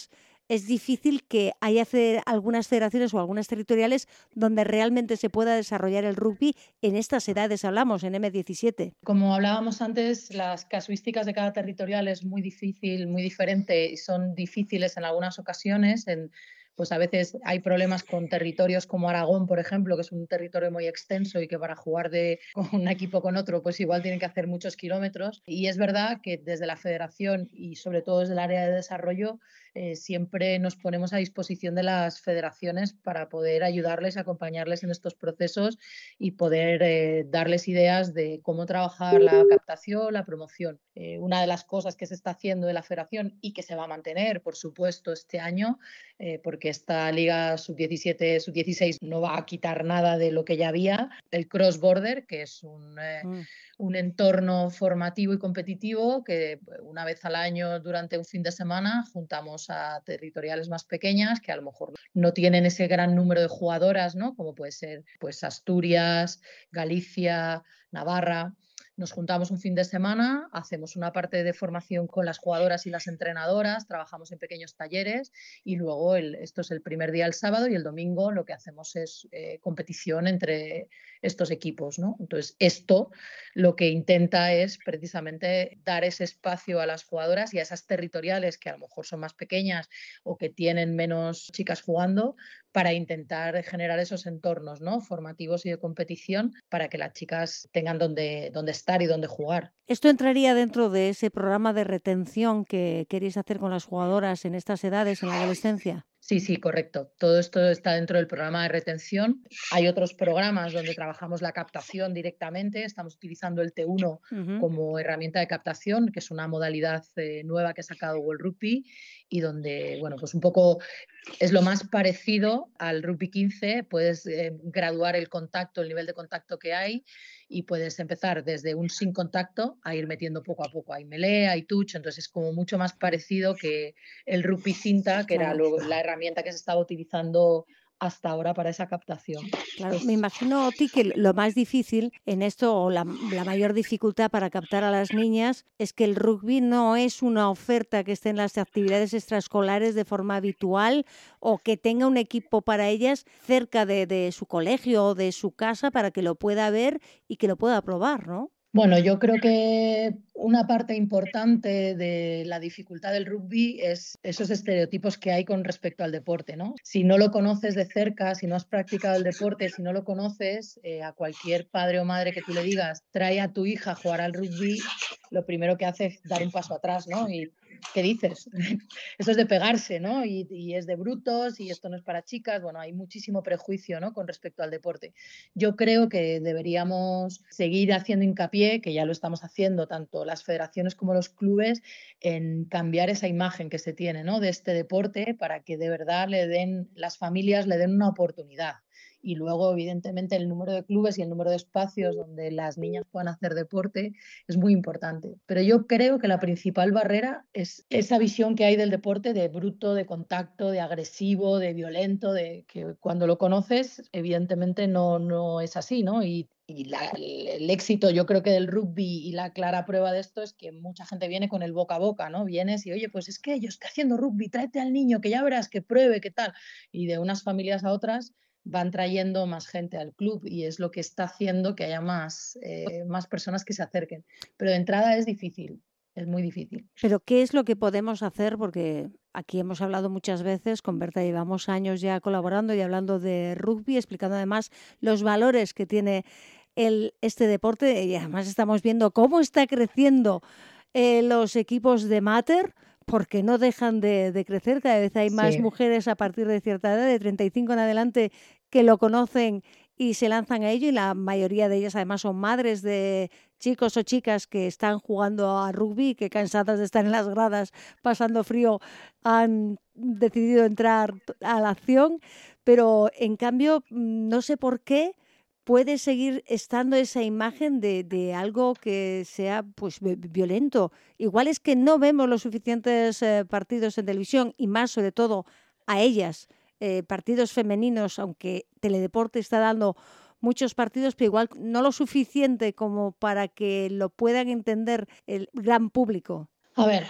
es difícil que haya fe- algunas federaciones o algunas territoriales donde realmente se pueda desarrollar el rugby en estas edades, hablamos, en eme diecisiete. Como hablábamos antes, las casuísticas de cada territorial es muy difícil, muy diferente y son difíciles en algunas ocasiones. En, pues a veces hay problemas con territorios como Aragón, por ejemplo, que es un territorio muy extenso y que para jugar de con un equipo con otro, pues igual tienen que hacer muchos kilómetros. Y es verdad que desde la federación y sobre todo desde el área de desarrollo, eh, siempre nos ponemos a disposición de las federaciones para poder ayudarles, acompañarles en estos procesos y poder eh, darles ideas de cómo trabajar la captación, la promoción. Eh, una de las cosas que se está haciendo de la federación y que se va a mantener, por supuesto, este año, eh, porque esta liga sub diecisiete, sub dieciséis no va a quitar nada de lo que ya había, el cross-border, que es un, eh, mm. un entorno formativo y competitivo que una vez al año durante un fin de semana juntamos a territoriales más pequeñas que a lo mejor no tienen ese gran número de jugadoras, ¿no? Como puede ser pues Asturias, Galicia, Navarra. Nos juntamos un fin de semana, hacemos una parte de formación con las jugadoras y las entrenadoras, trabajamos en pequeños talleres y luego el, esto es el primer día el sábado y el domingo lo que hacemos es eh, competición entre estos equipos, ¿no? Entonces esto lo que intenta es precisamente dar ese espacio a las jugadoras y a esas territoriales que a lo mejor son más pequeñas o que tienen menos chicas jugando para intentar generar esos entornos, ¿no? Formativos y de competición para que las chicas tengan donde, donde estar y donde jugar. ¿Esto entraría dentro de ese programa de retención que queréis hacer con las jugadoras en estas edades, en la adolescencia? Sí, sí, correcto. Todo esto está dentro del programa de retención. Hay otros programas donde trabajamos la captación directamente. Estamos utilizando el T uno uh-huh. como herramienta de captación, que es una modalidad eh, nueva que ha sacado World Rugby y donde, bueno, pues un poco es lo más parecido al Rugby quince. Puedes eh, graduar el contacto, el nivel de contacto que hay y puedes empezar desde un sin contacto a ir metiendo poco a poco. Hay melee, hay touch, entonces es como mucho más parecido que el Rugby cinta, que claro. era lo, la herramienta que se estaba utilizando hasta ahora para esa captación. Claro, me imagino, Oti, que lo más difícil en esto, o la, la mayor dificultad para captar a las niñas, es que el rugby no es una oferta que esté en las actividades extraescolares de forma habitual o que tenga un equipo para ellas cerca de, de su colegio o de su casa para que lo pueda ver y que lo pueda probar, ¿no? Bueno, yo creo que una parte importante de la dificultad del rugby es esos estereotipos que hay con respecto al deporte, ¿no? Si no lo conoces de cerca, si no has practicado el deporte, si no lo conoces, eh, a cualquier padre o madre que tú le digas, trae a tu hija a jugar al rugby, lo primero que hace es dar un paso atrás, ¿no? Y ¿qué dices? Eso es de pegarse, ¿no? Y, y es de brutos y esto no es para chicas. Bueno, hay muchísimo prejuicio, ¿no? Con respecto al deporte. Yo creo que deberíamos seguir haciendo hincapié, que ya lo estamos haciendo tanto las federaciones como los clubes, en cambiar esa imagen que se tiene, ¿no? De este deporte para que de verdad le den, las familias le den una oportunidad. Y luego, evidentemente, el número de clubes y el número de espacios donde las niñas puedan hacer deporte es muy importante. Pero yo creo que la principal barrera es esa visión que hay del deporte de bruto, de contacto, de agresivo, de violento, de que cuando lo conoces, evidentemente no, no es así, ¿no? Y, y la, el éxito, yo creo que del rugby y la clara prueba de esto es que mucha gente viene con el boca a boca, ¿no? Vienes y, oye, pues es que yo estoy haciendo rugby, tráete al niño, que ya verás, que pruebe, qué tal. Y de unas familias a otras van trayendo más gente al club y es lo que está haciendo que haya más, eh, más personas que se acerquen. Pero de entrada es difícil, es muy difícil. Pero ¿qué es lo que podemos hacer? Porque aquí hemos hablado muchas veces, con Berta llevamos años ya colaborando y hablando de rugby, explicando además los valores que tiene el, este deporte y además estamos viendo cómo está creciendo eh, los equipos de Mater, porque no dejan de, de crecer. Cada vez hay más sí. mujeres a partir de cierta edad, de treinta y cinco en adelante, que lo conocen y se lanzan a ello, y la mayoría de ellas además son madres de chicos o chicas que están jugando a rugby, que cansadas de estar en las gradas pasando frío han decidido entrar a la acción, pero en cambio no sé por qué puede seguir estando esa imagen de, de algo que sea pues violento. Igual es que no vemos los suficientes eh, partidos en televisión y más sobre todo a ellas, eh, partidos femeninos, aunque Teledeporte está dando muchos partidos, pero igual no lo suficiente como para que lo puedan entender el gran público. A ver,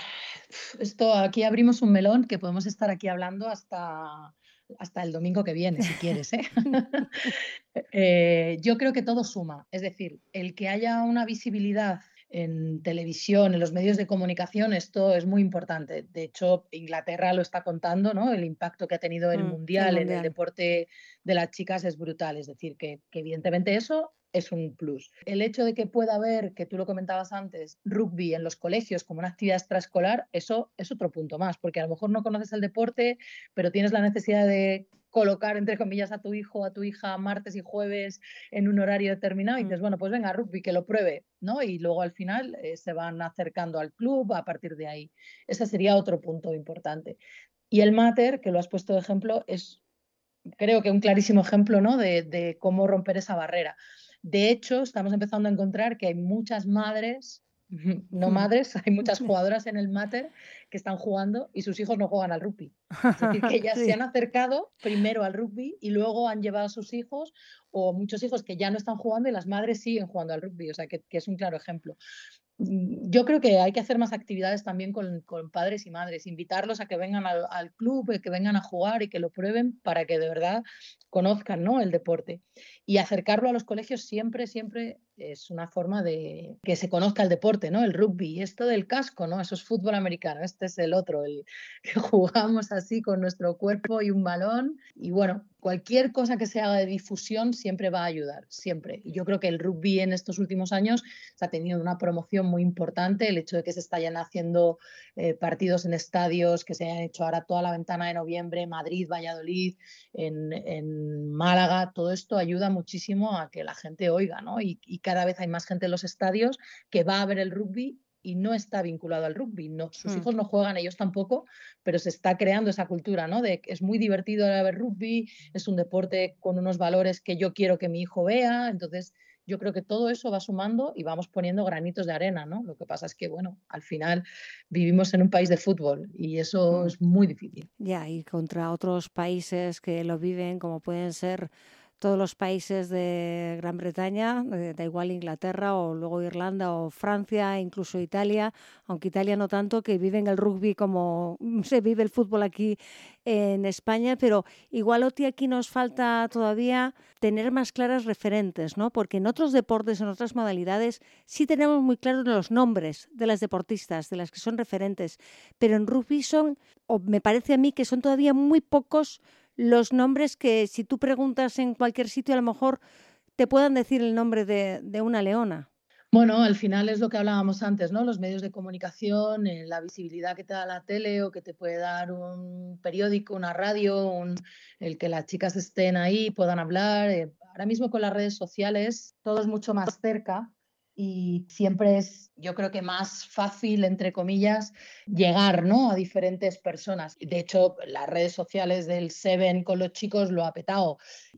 Esto aquí abrimos un melón que podemos estar aquí hablando hasta, hasta el domingo que viene, si quieres, ¿eh? Eh, yo creo que todo suma, es decir, el que haya una visibilidad en televisión, en los medios de comunicación, esto es muy importante. De hecho, Inglaterra lo está contando, ¿no? El impacto que ha tenido el Mm, el Mundial en el Mundial. deporte de las chicas es brutal. Es decir, que, que evidentemente eso es un plus. El hecho de que pueda haber, que tú lo comentabas antes, rugby en los colegios como una actividad extraescolar, eso es otro punto más, porque a lo mejor no conoces el deporte, pero tienes la necesidad de colocar, entre comillas, a tu hijo o a tu hija martes y jueves en un horario determinado y Mm. dices, bueno, pues venga, rugby, que lo pruebe, ¿no? Y luego al final eh, se van acercando al club a partir de ahí. Ese sería otro punto importante. Y el máter, que lo has puesto de ejemplo, es creo que un clarísimo ejemplo, ¿no? de, de cómo romper esa barrera. De hecho, estamos empezando a encontrar que hay muchas madres, no madres, hay muchas jugadoras en el máter que están jugando y sus hijos no juegan al rugby. Es decir, que ellas Sí. se han acercado primero al rugby y luego han llevado a sus hijos, o muchos hijos que ya no están jugando y las madres siguen jugando al rugby. O sea, que, que es un claro ejemplo. Yo creo que hay que hacer más actividades también con, con padres y madres, invitarlos a que vengan al, al club, que vengan a jugar y que lo prueben para que de verdad conozcan, ¿no? el deporte. Y acercarlo a los colegios siempre, siempre es una forma de que se conozca el deporte, ¿no? El rugby. Y esto del casco, ¿no? Eso es fútbol americano. Este es el otro, el que jugamos así con nuestro cuerpo y un balón. Y bueno, cualquier cosa que se haga de difusión siempre va a ayudar, siempre. Y yo creo que el rugby en estos últimos años se ha tenido una promoción muy importante, el hecho de que se estén haciendo eh, partidos en estadios, que se hayan hecho ahora toda la ventana de noviembre, Madrid, Valladolid, en, en Málaga, todo esto ayuda muchísimo a que la gente oiga, ¿no? Y, y cada vez hay más gente en los estadios que va a ver el rugby y no está vinculado al rugby. No, sus Mm. hijos no juegan, ellos tampoco, pero se está creando esa cultura, ¿no? De que es muy divertido ver rugby, es un deporte con unos valores que yo quiero que mi hijo vea, entonces yo creo que todo eso va sumando y vamos poniendo granitos de arena, ¿no? Lo que pasa es que, bueno, al final vivimos en un país de fútbol y eso Mm. es muy difícil. Ya, y contra otros países que lo viven, como pueden ser todos los países de Gran Bretaña, eh, da igual Inglaterra o luego Irlanda o Francia, incluso Italia, aunque Italia no tanto, que viven el rugby como se vive el fútbol aquí en España, pero igual, Oti, aquí nos falta todavía tener más claras referentes, ¿no? Porque en otros deportes, en otras modalidades, sí tenemos muy claros los nombres de las deportistas, de las que son referentes, pero en rugby son, o me parece a mí que son todavía muy pocos los nombres que si tú preguntas en cualquier sitio a lo mejor te puedan decir el nombre de, de una leona. Bueno, al final es lo que hablábamos antes, ¿no? Los medios de comunicación, eh, la visibilidad que te da la tele o que te puede dar un periódico, una radio, un, el que las chicas estén ahí, puedan hablar. Eh, ahora mismo con las redes sociales todo es mucho más cerca y siempre es, yo creo que más fácil, entre comillas, llegar, ¿no? a diferentes personas. De hecho, las redes sociales del Seven con los chicos lo ha petado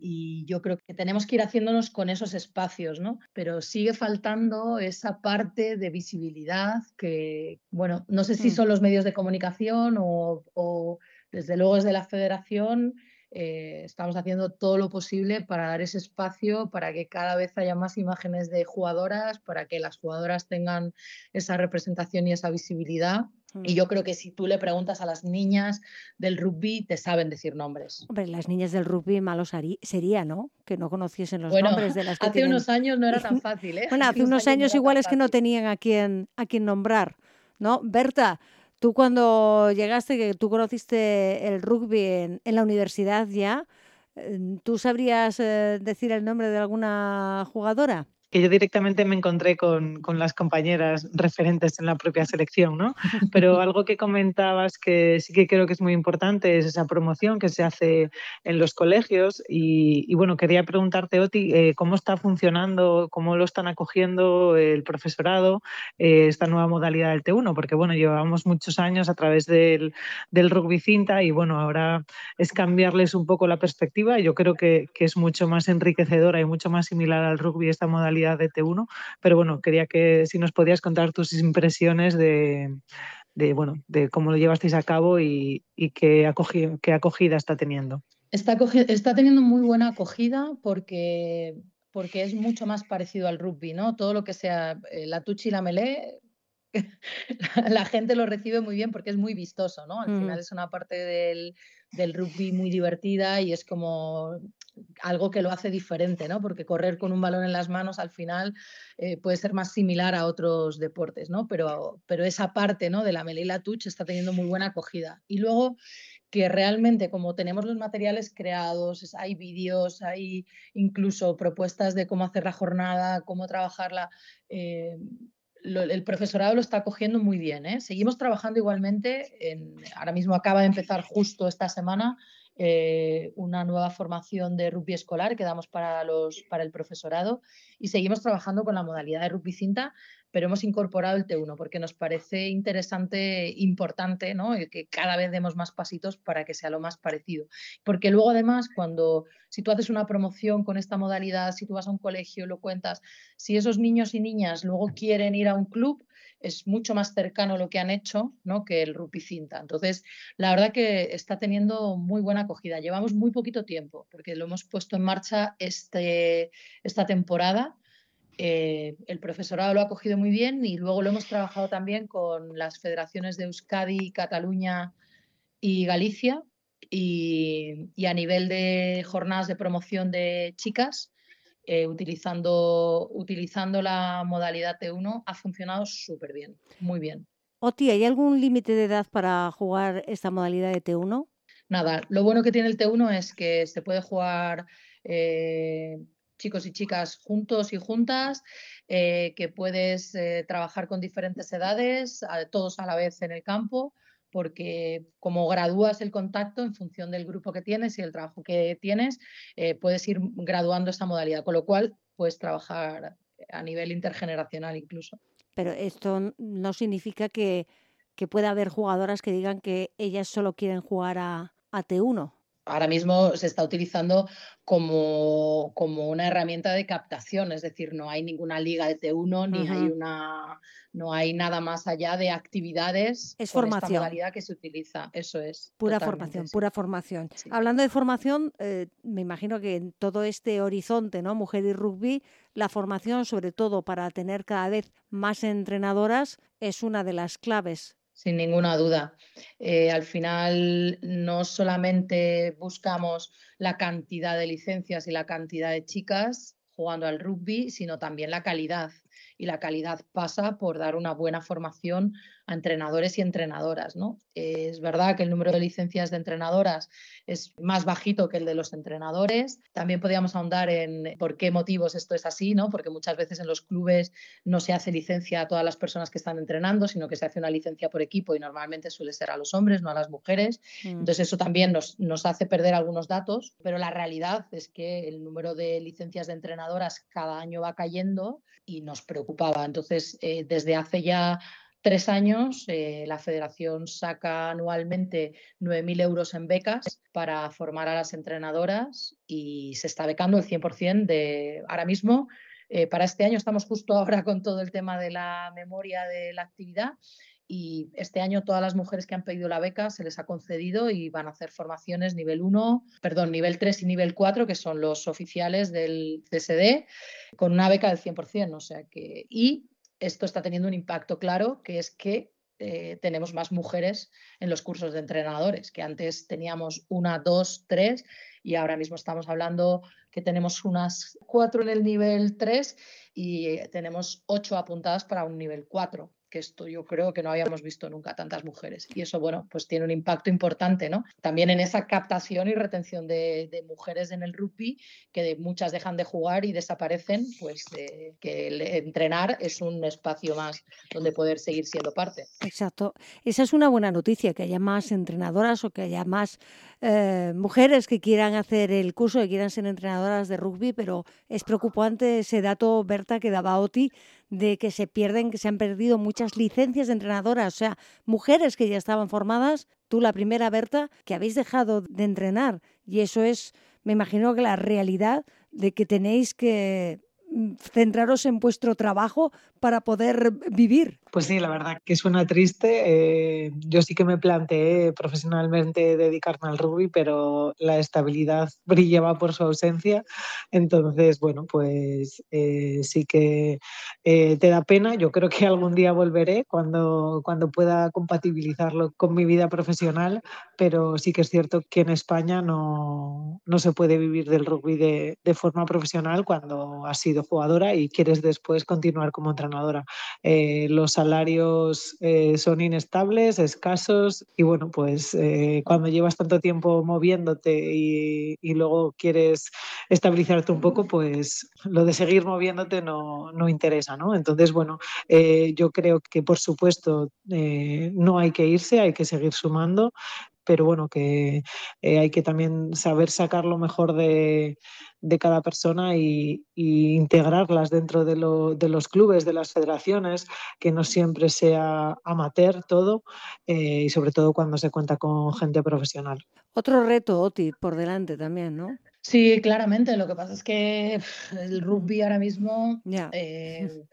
y yo creo que tenemos que ir haciéndonos con esos espacios, ¿no? Pero sigue faltando esa parte de visibilidad que, bueno, no sé si son los medios de comunicación o, o desde luego desde la federación. Eh, estamos haciendo todo lo posible para dar ese espacio, para que cada vez haya más imágenes de jugadoras, para que las jugadoras tengan esa representación y esa visibilidad. Mm. Y yo creo que si tú le preguntas a las niñas del rugby, te saben decir nombres. Hombre, las niñas del rugby malo sería, ¿no? Que no conociesen los bueno, nombres de las que hace tienen... unos años no era tan fácil, ¿eh? Bueno, hace, hace unos años, años no igual es que no tenían a quién, a quién nombrar, ¿no? Berta, tú cuando llegaste, que tú conociste el rugby en, en la universidad ya, ¿tú sabrías eh, decir el nombre de alguna jugadora? Que yo directamente me encontré con, con las compañeras referentes en la propia selección, ¿no? Pero algo que comentabas que sí que creo que es muy importante es esa promoción que se hace en los colegios y, y bueno, quería preguntarte, Oti, eh, ¿cómo está funcionando, cómo lo están acogiendo el profesorado eh, esta nueva modalidad del T uno? Porque bueno, llevamos muchos años a través del, del rugby cinta y bueno, ahora es cambiarles un poco la perspectiva y yo creo que, que es mucho más enriquecedora y mucho más similar al rugby esta modalidad de T uno, pero bueno, quería que si nos podías contar tus impresiones de, de, bueno, de cómo lo llevasteis a cabo y, y qué, acogi, qué acogida está teniendo. Está, está teniendo muy buena acogida porque, porque es mucho más parecido al rugby, ¿no? Todo lo que sea eh, la touch y la melee la gente lo recibe muy bien porque es muy vistoso, ¿no? Al Mm. final es una parte del, del rugby muy divertida y es como algo que lo hace diferente, ¿no? Porque correr con un balón en las manos al final eh, puede ser más similar a otros deportes, ¿no? Pero, pero esa parte, ¿no?, de la melee y la touch está teniendo muy buena acogida. Y luego que realmente, como tenemos los materiales creados, hay vídeos, hay incluso propuestas de cómo hacer la jornada, cómo trabajarla, eh, lo, el profesorado lo está cogiendo muy bien, ¿eh? Seguimos trabajando igualmente, en, ahora mismo acaba de empezar justo esta semana eh, una nueva formación de rugby escolar que damos para, los, para el profesorado y seguimos trabajando con la modalidad de rugby cinta, pero hemos incorporado el T uno porque nos parece interesante, importante, ¿no?, que cada vez demos más pasitos para que sea lo más parecido. Porque luego además, cuando si tú haces una promoción con esta modalidad, si tú vas a un colegio, lo cuentas, si esos niños y niñas luego quieren ir a un club, es mucho más cercano lo que han hecho, ¿no?, que el rugby cinta. Entonces, la verdad que está teniendo muy buena acogida. Llevamos muy poquito tiempo porque lo hemos puesto en marcha este, esta temporada. Eh, el profesorado lo ha cogido muy bien y luego lo hemos trabajado también con las federaciones de Euskadi, Cataluña y Galicia y, y a nivel de jornadas de promoción de chicas, eh, utilizando, utilizando la modalidad T uno ha funcionado súper bien, muy bien. Oti, ¿hay algún límite de edad para jugar esta modalidad de T uno? Nada, lo bueno que tiene el T uno es que se puede jugar eh, chicos y chicas juntos y juntas, eh, que puedes eh, trabajar con diferentes edades, a, todos a la vez en el campo, porque como gradúas el contacto en función del grupo que tienes y el trabajo que tienes, eh, puedes ir graduando esa modalidad, con lo cual puedes trabajar a nivel intergeneracional incluso. Pero esto no significa que, que pueda haber jugadoras que digan que ellas solo quieren jugar a, a T uno. Ahora mismo se está utilizando como, como una herramienta de captación, es decir, no hay ninguna liga de T uno ni uh-huh. hay una, no hay nada más allá de actividades es con formación. Esta modalidad que se utiliza. Eso es. Pura formación, sí. pura formación. Sí. Hablando de formación, eh, me imagino que en todo este horizonte, ¿no?, mujer y rugby, la formación, sobre todo para tener cada vez más entrenadoras, es una de las claves. Sin ninguna duda. Eh, al final no solamente buscamos la cantidad de licencias y la cantidad de chicas jugando al rugby, sino también la calidad. Y la calidad pasa por dar una buena formación a entrenadores y entrenadoras, ¿no? Eh, es verdad que el número de licencias de entrenadoras es más bajito que el de los entrenadores. También podríamos ahondar en por qué motivos esto es así, ¿no? Porque muchas veces en los clubes no se hace licencia a todas las personas que están entrenando, sino que se hace una licencia por equipo y normalmente suele ser a los hombres, no a las mujeres. Mm. Entonces eso también nos, nos hace perder algunos datos, pero la realidad es que el número de licencias de entrenadoras cada año va cayendo y nos preocupaba. Entonces, eh, desde hace ya tres años, eh, la federación saca anualmente nueve mil euros en becas para formar a las entrenadoras y se está becando el cien por ciento de ahora mismo. Eh, para este año estamos justo ahora con todo el tema de la memoria de la actividad y este año todas las mujeres que han pedido la beca se les ha concedido y van a hacer formaciones nivel uno, perdón, nivel tres y nivel cuatro, que son los oficiales del C S D, con una beca del cien por ciento. O sea que, y esto está teniendo un impacto claro, que es que eh, tenemos más mujeres en los cursos de entrenadores, que antes teníamos una, dos, tres, y ahora mismo estamos hablando que tenemos unas cuatro en el nivel tres y tenemos ocho apuntadas para un nivel cuatro. Que esto yo creo que no habíamos visto nunca tantas mujeres. Y eso, bueno, pues tiene un impacto importante, ¿no? También en esa captación y retención de, de mujeres en el rugby, que de, muchas dejan de jugar y desaparecen, pues eh, que el, entrenar es un espacio más donde poder seguir siendo parte. Exacto. Esa es una buena noticia, que haya más entrenadoras o que haya más eh, mujeres que quieran hacer el curso, que quieran ser entrenadoras de rugby, pero es preocupante ese dato, Berta, que daba Oti, de que se pierden, que se han perdido muchas licencias de entrenadoras, o sea, mujeres que ya estaban formadas, tú la primera, Berta, que habéis dejado de entrenar, y eso es, me imagino que la realidad de que tenéis que centraros en vuestro trabajo para poder vivir. Pues sí, la verdad que suena triste. Eh, yo sí que me planteé profesionalmente dedicarme al rugby, pero la estabilidad brillaba por su ausencia. Entonces, bueno, pues eh, sí que eh, te da pena. Yo creo que algún día volveré cuando, cuando pueda compatibilizarlo con mi vida profesional, pero sí que es cierto que en España no, no se puede vivir del rugby de, de forma profesional cuando has sido jugadora y quieres después continuar como entrenadora. Eh, los salarios eh, son inestables, escasos y bueno, pues eh, cuando llevas tanto tiempo moviéndote y, y luego quieres estabilizarte un poco, pues lo de seguir moviéndote no, no interesa, ¿no? Entonces, bueno, eh, yo creo que por supuesto eh, no hay que irse, hay que seguir sumando, pero bueno, que eh, hay que también saber sacar lo mejor de, de cada persona y, y integrarlas dentro de, lo, de los clubes, de las federaciones, que no siempre sea amateur todo eh, y sobre todo cuando se cuenta con gente profesional. Otro reto, Oti, por delante también, ¿no? Sí, claramente. Lo que pasa es que el rugby ahora mismo Ya. eh,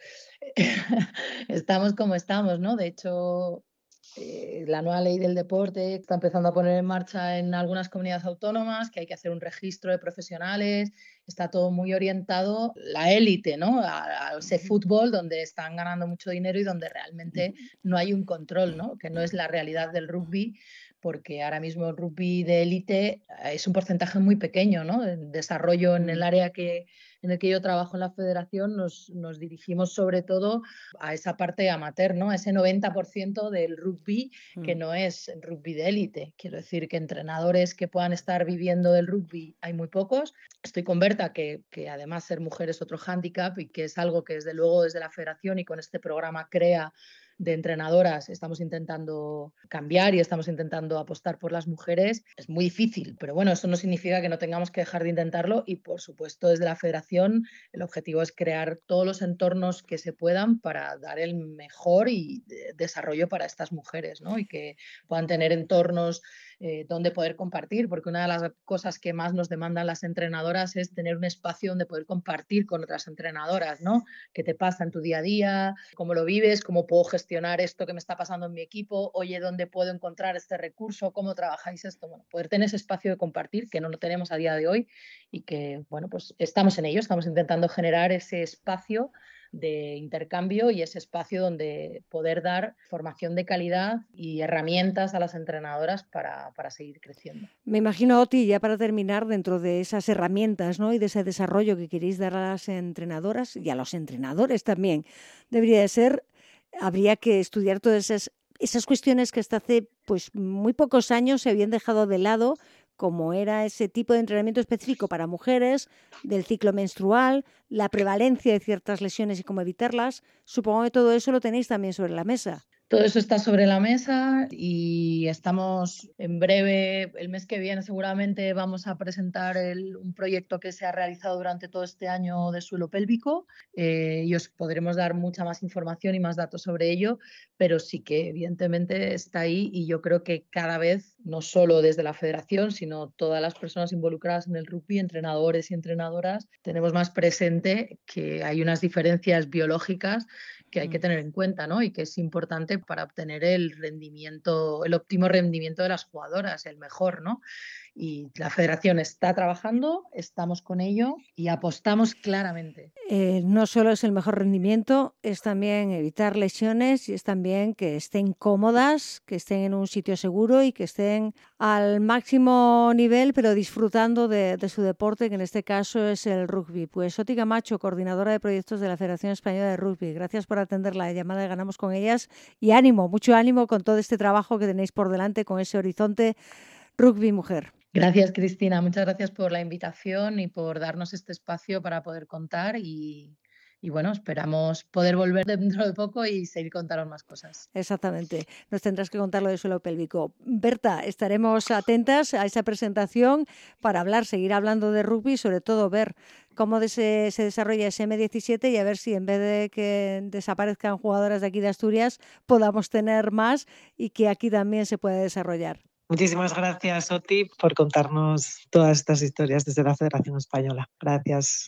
estamos como estamos, ¿no? De hecho, eh, la nueva ley del deporte está empezando a poner en marcha en algunas comunidades autónomas, que hay que hacer un registro de profesionales. Está todo muy orientado, la élite, ¿no? A, a ese fútbol donde están ganando mucho dinero y donde realmente no hay un control, ¿no? Que no es la realidad del rugby, porque ahora mismo el rugby de élite es un porcentaje muy pequeño, ¿no? El desarrollo en el área que, en el que yo trabajo en la federación nos, nos dirigimos sobre todo a esa parte amateur, ¿no? A ese noventa por ciento del rugby que no es rugby de élite. Quiero decir que entrenadores que puedan estar viviendo del rugby hay muy pocos. Estoy con Berta que, que además ser mujer es otro hándicap y que es algo que desde luego desde la federación y con este programa CREA de entrenadoras estamos intentando cambiar y estamos intentando apostar por las mujeres. Es muy difícil, pero bueno, eso no significa que no tengamos que dejar de intentarlo y por supuesto desde la federación el objetivo es crear todos los entornos que se puedan para dar el mejor y de desarrollo para estas mujeres, ¿no? Y que puedan tener entornos eh, donde poder compartir, porque una de las cosas que más nos demandan las entrenadoras es tener un espacio donde poder compartir con otras entrenadoras, ¿no? ¿Qué te pasa en tu día a día? ¿Cómo lo vives? ¿Cómo puedo gestionar esto que me está pasando en mi equipo? Oye, ¿dónde puedo encontrar este recurso? ¿Cómo trabajáis esto? Bueno, poder tener ese espacio de compartir que no lo tenemos a día de hoy y que, bueno, pues estamos en ello, estamos intentando generar ese espacio de intercambio y ese espacio donde poder dar formación de calidad y herramientas a las entrenadoras para, para seguir creciendo. Me imagino, Oti, ya para terminar, dentro de esas herramientas, ¿no? Y de ese desarrollo que queréis dar a las entrenadoras y a los entrenadores también, debería de ser, habría que estudiar todas esas, esas cuestiones que hasta hace pues, muy pocos años se habían dejado de lado, como era ese tipo de entrenamiento específico para mujeres, del ciclo menstrual, la prevalencia de ciertas lesiones y cómo evitarlas. Supongo que todo eso lo tenéis también sobre la mesa. Todo eso está sobre la mesa y estamos en breve, el mes que viene seguramente vamos a presentar el, un proyecto que se ha realizado durante todo este año de suelo pélvico eh, y os podremos dar mucha más información y más datos sobre ello, pero sí que evidentemente está ahí y yo creo que cada vez, no solo desde la federación, sino todas las personas involucradas en el rugby, entrenadores y entrenadoras, tenemos más presente que hay unas diferencias biológicas que hay que tener en cuenta, ¿no? Y que es importante para obtener el rendimiento, el óptimo rendimiento de las jugadoras, el mejor, ¿no? Y la federación está trabajando, estamos con ello y apostamos claramente. Eh, no solo es el mejor rendimiento, es también evitar lesiones y es también que estén cómodas, que estén en un sitio seguro y que estén al máximo nivel, pero disfrutando de, de su deporte, que en este caso es el rugby. Pues Oti Camacho, coordinadora de proyectos de la Federación Española de Rugby, gracias por atender la llamada de Ganamos con Ellas y ánimo, mucho ánimo con todo este trabajo que tenéis por delante con ese horizonte Rugby Mujer. Gracias, Cristina. Muchas gracias por la invitación y por darnos este espacio para poder contar y, y bueno, esperamos poder volver dentro de poco y seguir contaros más cosas. Exactamente. Nos tendrás que contar lo de suelo pélvico. Berta, estaremos atentas a esa presentación para hablar, seguir hablando de rugby y sobre todo ver cómo de se, se desarrolla ese eme diecisiete y a ver si en vez de que desaparezcan jugadoras de aquí de Asturias podamos tener más y que aquí también se pueda desarrollar. Muchísimas gracias, Oti, por contarnos todas estas historias desde la Federación Española. Gracias.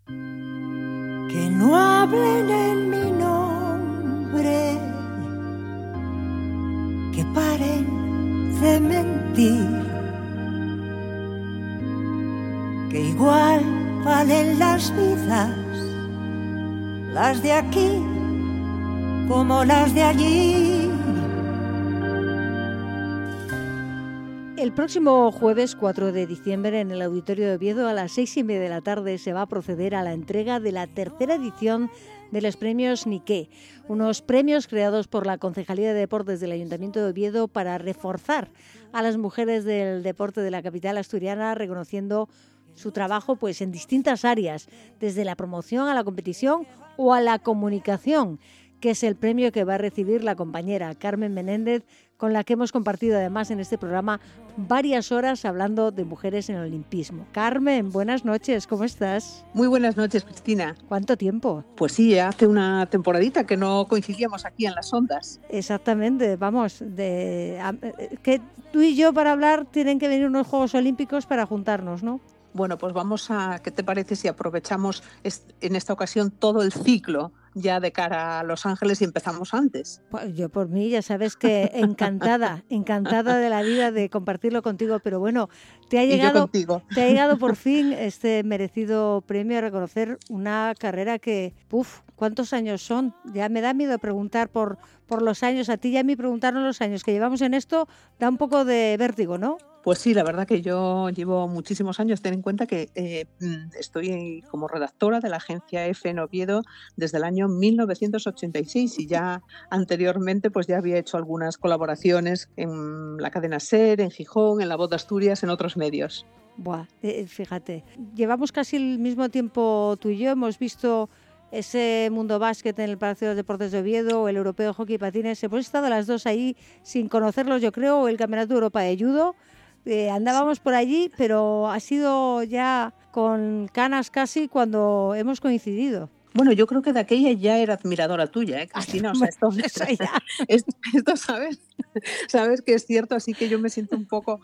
Que no hablen en mi nombre, que paren de mentir, que igual valen las vidas, las de aquí como las de allí. El próximo jueves cuatro de diciembre en el Auditorio de Oviedo a las seis y media de la tarde se va a proceder a la entrega de la tercera edición de los premios Niké, unos premios creados por la Concejalía de Deportes del Ayuntamiento de Oviedo para reforzar a las mujeres del deporte de la capital asturiana, reconociendo su trabajo pues en distintas áreas, desde la promoción a la competición o a la comunicación, que es el premio que va a recibir la compañera Carmen Menéndez, con la que hemos compartido además en este programa varias horas hablando de mujeres en el olimpismo. Carmen, buenas noches, ¿cómo estás? Muy buenas noches, Cristina. ¿Cuánto tiempo? Pues sí, hace una temporadita que no coincidíamos aquí en las ondas. Exactamente, vamos, de, a, que tú y yo para hablar tienen que venir unos Juegos Olímpicos para juntarnos, ¿no? Bueno, pues vamos a, ¿qué te parece si aprovechamos en esta ocasión todo el ciclo ya de cara a Los Ángeles y empezamos antes? Pues yo por mí, ya sabes que encantada, encantada de la vida de compartirlo contigo, pero bueno, te ha llegado, te ha llegado por fin este merecido premio a reconocer una carrera que, uf, ¿cuántos años son? Ya me da miedo preguntar por, por los años, a ti y a mí preguntarnos los años que llevamos en esto, da un poco de vértigo, ¿no? Pues sí, la verdad que yo llevo muchísimos años. Ten en cuenta que eh, estoy como redactora de la agencia EFE en Oviedo desde el año mil novecientos ochenta y seis y ya anteriormente pues ya había hecho algunas colaboraciones en la cadena SER, en Gijón, en La Voz de Asturias, en otros medios. Buah, eh, fíjate, llevamos casi el mismo tiempo tú y yo, hemos visto ese mundo básquet en el Palacio de los Deportes de Oviedo o el europeo de hockey y patines. Hemos estado las dos ahí sin conocerlos, yo creo, o el Campeonato de Europa de judo. Eh, andábamos por allí, pero ha sido ya con canas casi cuando hemos coincidido. Bueno, yo creo que de aquella ya era admiradora tuya, ¿eh, Cristina? O sea, esto, esto, esto, ¿sabes? Sabes que es cierto, así que yo me siento un poco,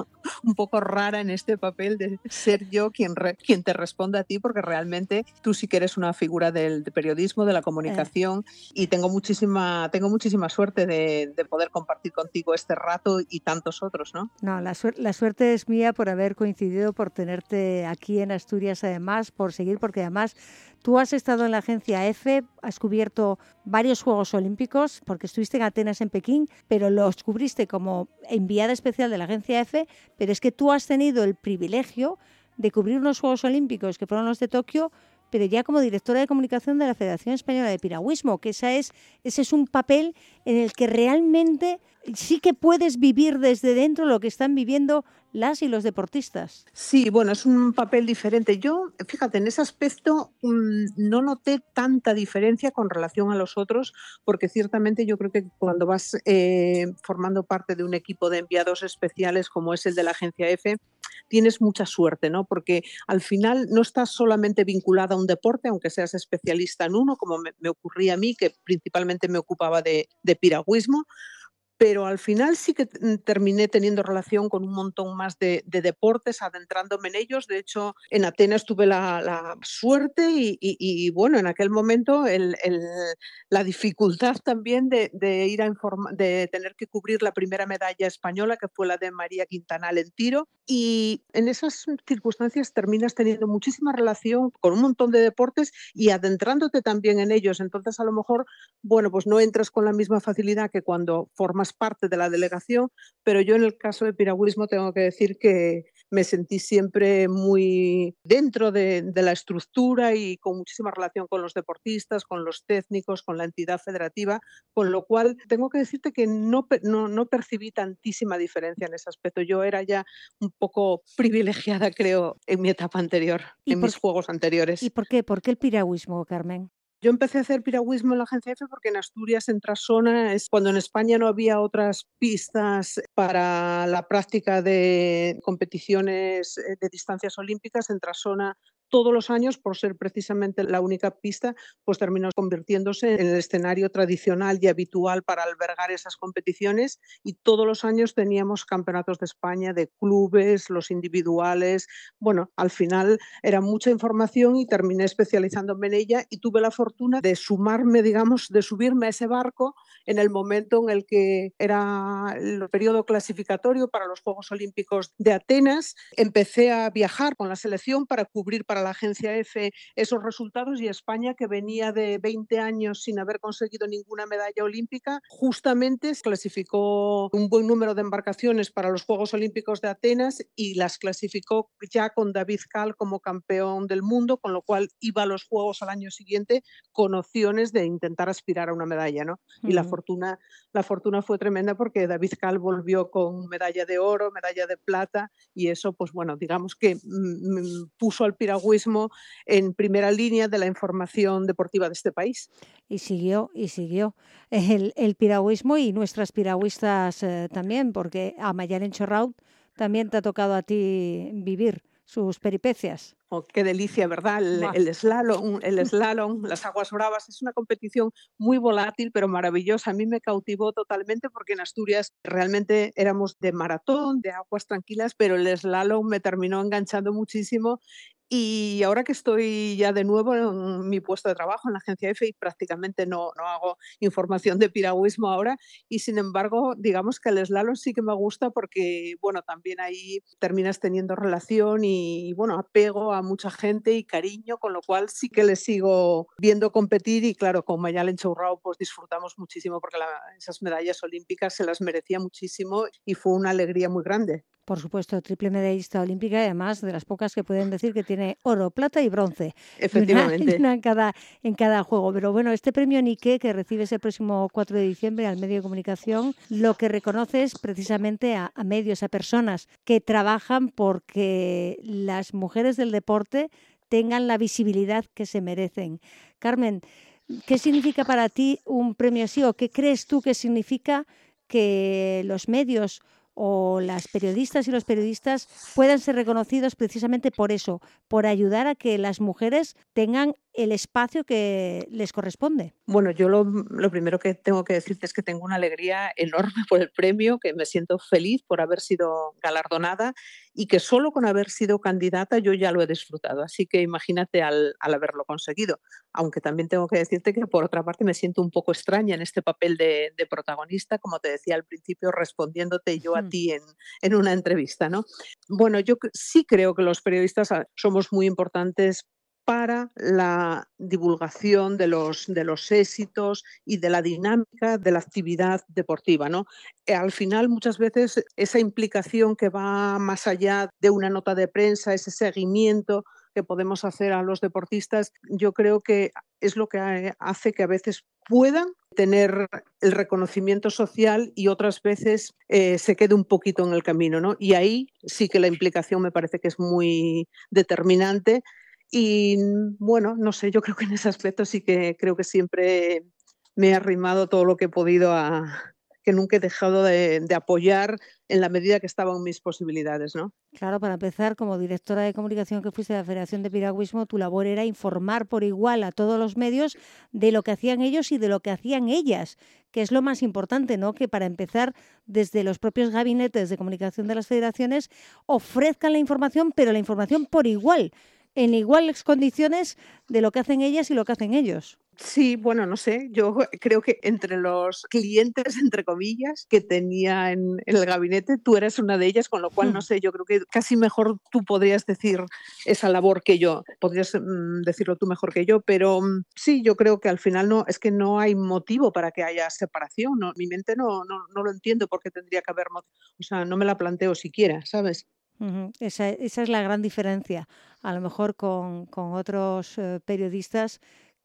un poco rara en este papel de ser yo quien, re, quien te responda a ti, porque realmente tú sí que eres una figura del de periodismo, de la comunicación, eh. y tengo muchísima, tengo muchísima suerte de, de poder compartir contigo este rato y tantos otros, ¿no? No, la, suer la suerte es mía por haber coincidido, por tenerte aquí en Asturias además, por seguir, porque además tú has estado en la agencia EFE, has cubierto varios Juegos Olímpicos, porque estuviste en Atenas, en Pekín, pero los cubriste como enviada especial de la agencia EFE, pero es que tú has tenido el privilegio de cubrir unos Juegos Olímpicos que fueron los de Tokio, pero ya como directora de comunicación de la Federación Española de Piragüismo, que esa es, ese es un papel en el que realmente sí que puedes vivir desde dentro lo que están viviendo las y los deportistas. Sí, bueno, es un papel diferente. Yo, fíjate, en ese aspecto mmm, no noté tanta diferencia con relación a los otros, porque ciertamente yo creo que cuando vas eh, formando parte de un equipo de enviados especiales como es el de la agencia EFE, tienes mucha suerte, ¿no? Porque al final no estás solamente vinculada a un deporte, aunque seas especialista en uno, como me, me ocurría a mí, que principalmente me ocupaba de, de piragüismo, pero al final sí que terminé teniendo relación con un montón más de, de deportes, adentrándome en ellos. De hecho, en Atenas tuve la, la suerte y, y, y, bueno, en aquel momento el, el, la dificultad también de, de, ir a informa, de tener que cubrir la primera medalla española, que fue la de María Quintanal en tiro. Y en esas circunstancias terminas teniendo muchísima relación con un montón de deportes y adentrándote también en ellos. Entonces, a lo mejor, bueno, pues no entras con la misma facilidad que cuando formas parte de la delegación, pero yo en el caso del piragüismo tengo que decir que me sentí siempre muy dentro de, de la estructura y con muchísima relación con los deportistas, con los técnicos, con la entidad federativa, con lo cual tengo que decirte que no, no, no percibí tantísima diferencia en ese aspecto. Yo era ya un poco privilegiada, creo, en mi etapa anterior, en mis juegos anteriores. ¿Y por qué? ¿Por qué el piragüismo, Carmen? Yo empecé a hacer piragüismo en la agencia EFE porque en Asturias, en Trasona, es cuando en España no había otras pistas para la práctica de competiciones de distancias olímpicas. En Trasona todos los años, por ser precisamente la única pista, pues terminó convirtiéndose en el escenario tradicional y habitual para albergar esas competiciones, y todos los años teníamos campeonatos de España de clubes, los individuales. Bueno, al final era mucha información y terminé especializándome en ella, y tuve la fortuna de sumarme, digamos, de subirme a ese barco en el momento en el que era el periodo clasificatorio para los Juegos Olímpicos de Atenas. Empecé a viajar con la selección para cubrir para la agencia EFE esos resultados, y España, que venía de veinte años sin haber conseguido ninguna medalla olímpica, justamente clasificó un buen número de embarcaciones para los Juegos Olímpicos de Atenas y las clasificó ya con David Cal como campeón del mundo, con lo cual iba a los Juegos al año siguiente con opciones de intentar aspirar a una medalla, ¿no? Y la fortuna, la fortuna fue tremenda, porque David Cal volvió con medalla de oro, medalla de plata, y eso, pues bueno, digamos que mm, puso al piragüismo en primera línea de la información deportiva de este país. Y siguió, y siguió el, el piragüismo y nuestras piragüistas eh, también, porque a Mayalen Chorraut también te ha tocado a ti vivir sus peripecias. Oh, qué delicia, ¿verdad? El, el slalom, el slalom, las aguas bravas, es una competición muy volátil, pero maravillosa. A mí me cautivó totalmente, porque en Asturias realmente éramos de maratón, de aguas tranquilas, pero el slalom me terminó enganchando muchísimo. Y ahora que estoy ya de nuevo en mi puesto de trabajo en la agencia EFE, y prácticamente no, no hago información de piragüismo ahora, y sin embargo, digamos que el slalom sí que me gusta, porque bueno, también ahí terminas teniendo relación y, y bueno, apego a mucha gente y cariño, con lo cual sí que le sigo viendo competir. Y claro, con Mayalen Chorraut pues disfrutamos muchísimo, porque la, esas medallas olímpicas se las merecía muchísimo y fue una alegría muy grande. Por supuesto, triple medallista olímpica, y además de las pocas que pueden decir que tiene oro, plata y bronce. Efectivamente. Una, una en, cada, en cada juego. Pero bueno, este premio Nike, que recibes el próximo cuatro de diciembre al medio de comunicación, lo que reconoce es precisamente a, a medios, a personas que trabajan porque las mujeres del deporte tengan la visibilidad que se merecen. Carmen, ¿qué significa para ti un premio así, o qué crees tú que significa que los medios o las periodistas y los periodistas puedan ser reconocidos precisamente por eso, por ayudar a que las mujeres tengan el espacio que les corresponde? Bueno, yo lo, lo primero que tengo que decirte es que tengo una alegría enorme por el premio, que me siento feliz por haber sido galardonada, y que solo con haber sido candidata yo ya lo he disfrutado. Así que imagínate al, al haberlo conseguido. Aunque también tengo que decirte que por otra parte me siento un poco extraña en este papel de, de protagonista, como te decía al principio, respondiéndote yo a ti en, en una entrevista, ¿no? Bueno, yo sí creo que los periodistas somos muy importantes para la divulgación de los, de los éxitos y de la dinámica de la actividad deportiva, ¿no? Eh, al final, muchas veces, esa implicación que va más allá de una nota de prensa, ese seguimiento que podemos hacer a los deportistas, yo creo que es lo que hace que a veces puedan tener el reconocimiento social y otras veces eh, se quede un poquito en el camino, ¿no? Y ahí sí que la implicación me parece que es muy determinante. Y bueno, no sé, yo creo que en ese aspecto sí que creo que siempre me he arrimado todo lo que he podido, a que nunca he dejado de, de apoyar en la medida que estaban mis posibilidades, ¿no? Claro, para empezar, como directora de comunicación que fuiste de la Federación de Piragüismo, tu labor era informar por igual a todos los medios de lo que hacían ellos y de lo que hacían ellas, que es lo más importante, ¿no? Que para empezar, desde los propios gabinetes de comunicación de las federaciones ofrezcan la información, pero la información por igual, en iguales condiciones de lo que hacen ellas y lo que hacen ellos. Sí, bueno, no sé, yo creo que entre los clientes, entre comillas, que tenía en, en el gabinete, tú eras una de ellas, con lo cual, no sé, yo creo que casi mejor tú podrías decir esa labor que yo, podrías mm, decirlo tú mejor que yo, pero mm, sí, yo creo que al final no, es que no hay motivo para que haya separación, ¿no? Mi mente no, no, no lo entiendo por qué tendría que haber motivo, o sea, no me la planteo siquiera, ¿sabes? Uh-huh. Esa, esa es la gran diferencia, a lo mejor con, con otros eh, periodistas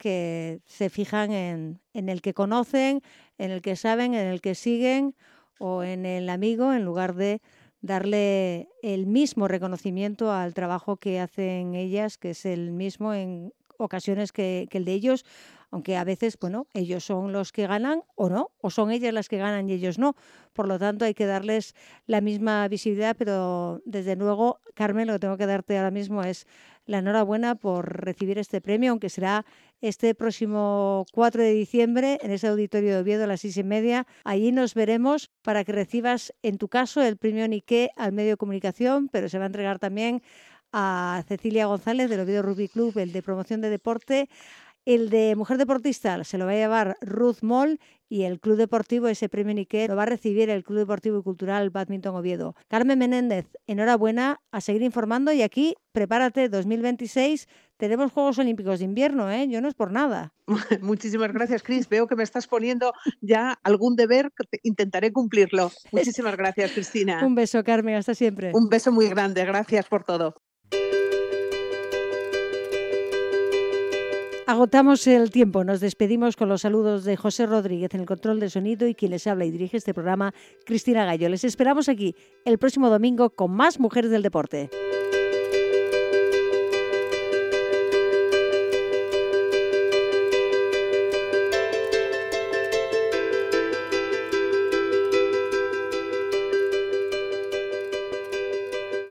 que se fijan en, en el que conocen, en el que saben, en el que siguen o en el amigo, en lugar de darle el mismo reconocimiento al trabajo que hacen ellas, que es el mismo en ocasiones que, que el de ellos, aunque a veces, bueno, ellos son los que ganan o no, o son ellas las que ganan y ellos no. Por lo tanto, hay que darles la misma visibilidad, pero desde luego, Carmen, lo que tengo que darte ahora mismo es la enhorabuena por recibir este premio, aunque será este próximo cuatro de diciembre en ese auditorio de Oviedo a las seis y media. Allí nos veremos para que recibas, en tu caso, el premio Nike al medio de comunicación, pero se va a entregar también a Cecilia González del Oviedo Rugby Club, el de promoción de deporte. El de mujer deportista se lo va a llevar Ruth Moll y el Club Deportivo, ese premio Nike, lo va a recibir el Club Deportivo y Cultural Badminton Oviedo. Carmen Menéndez, enhorabuena, a seguir informando y aquí, prepárate, dos mil veintiséis, tenemos Juegos Olímpicos de invierno, ¿eh? Yo no es por nada. Muchísimas gracias, Cris. Veo que me estás poniendo ya algún deber, intentaré cumplirlo. Muchísimas gracias, Cristina. Un beso, Carmen, hasta siempre. Un beso muy grande, gracias por todo. Agotamos el tiempo, nos despedimos con los saludos de José Rodríguez en el control de sonido y quien les habla y dirige este programa, Cristina Gallo. Les esperamos aquí el próximo domingo con más Mujeres del Deporte.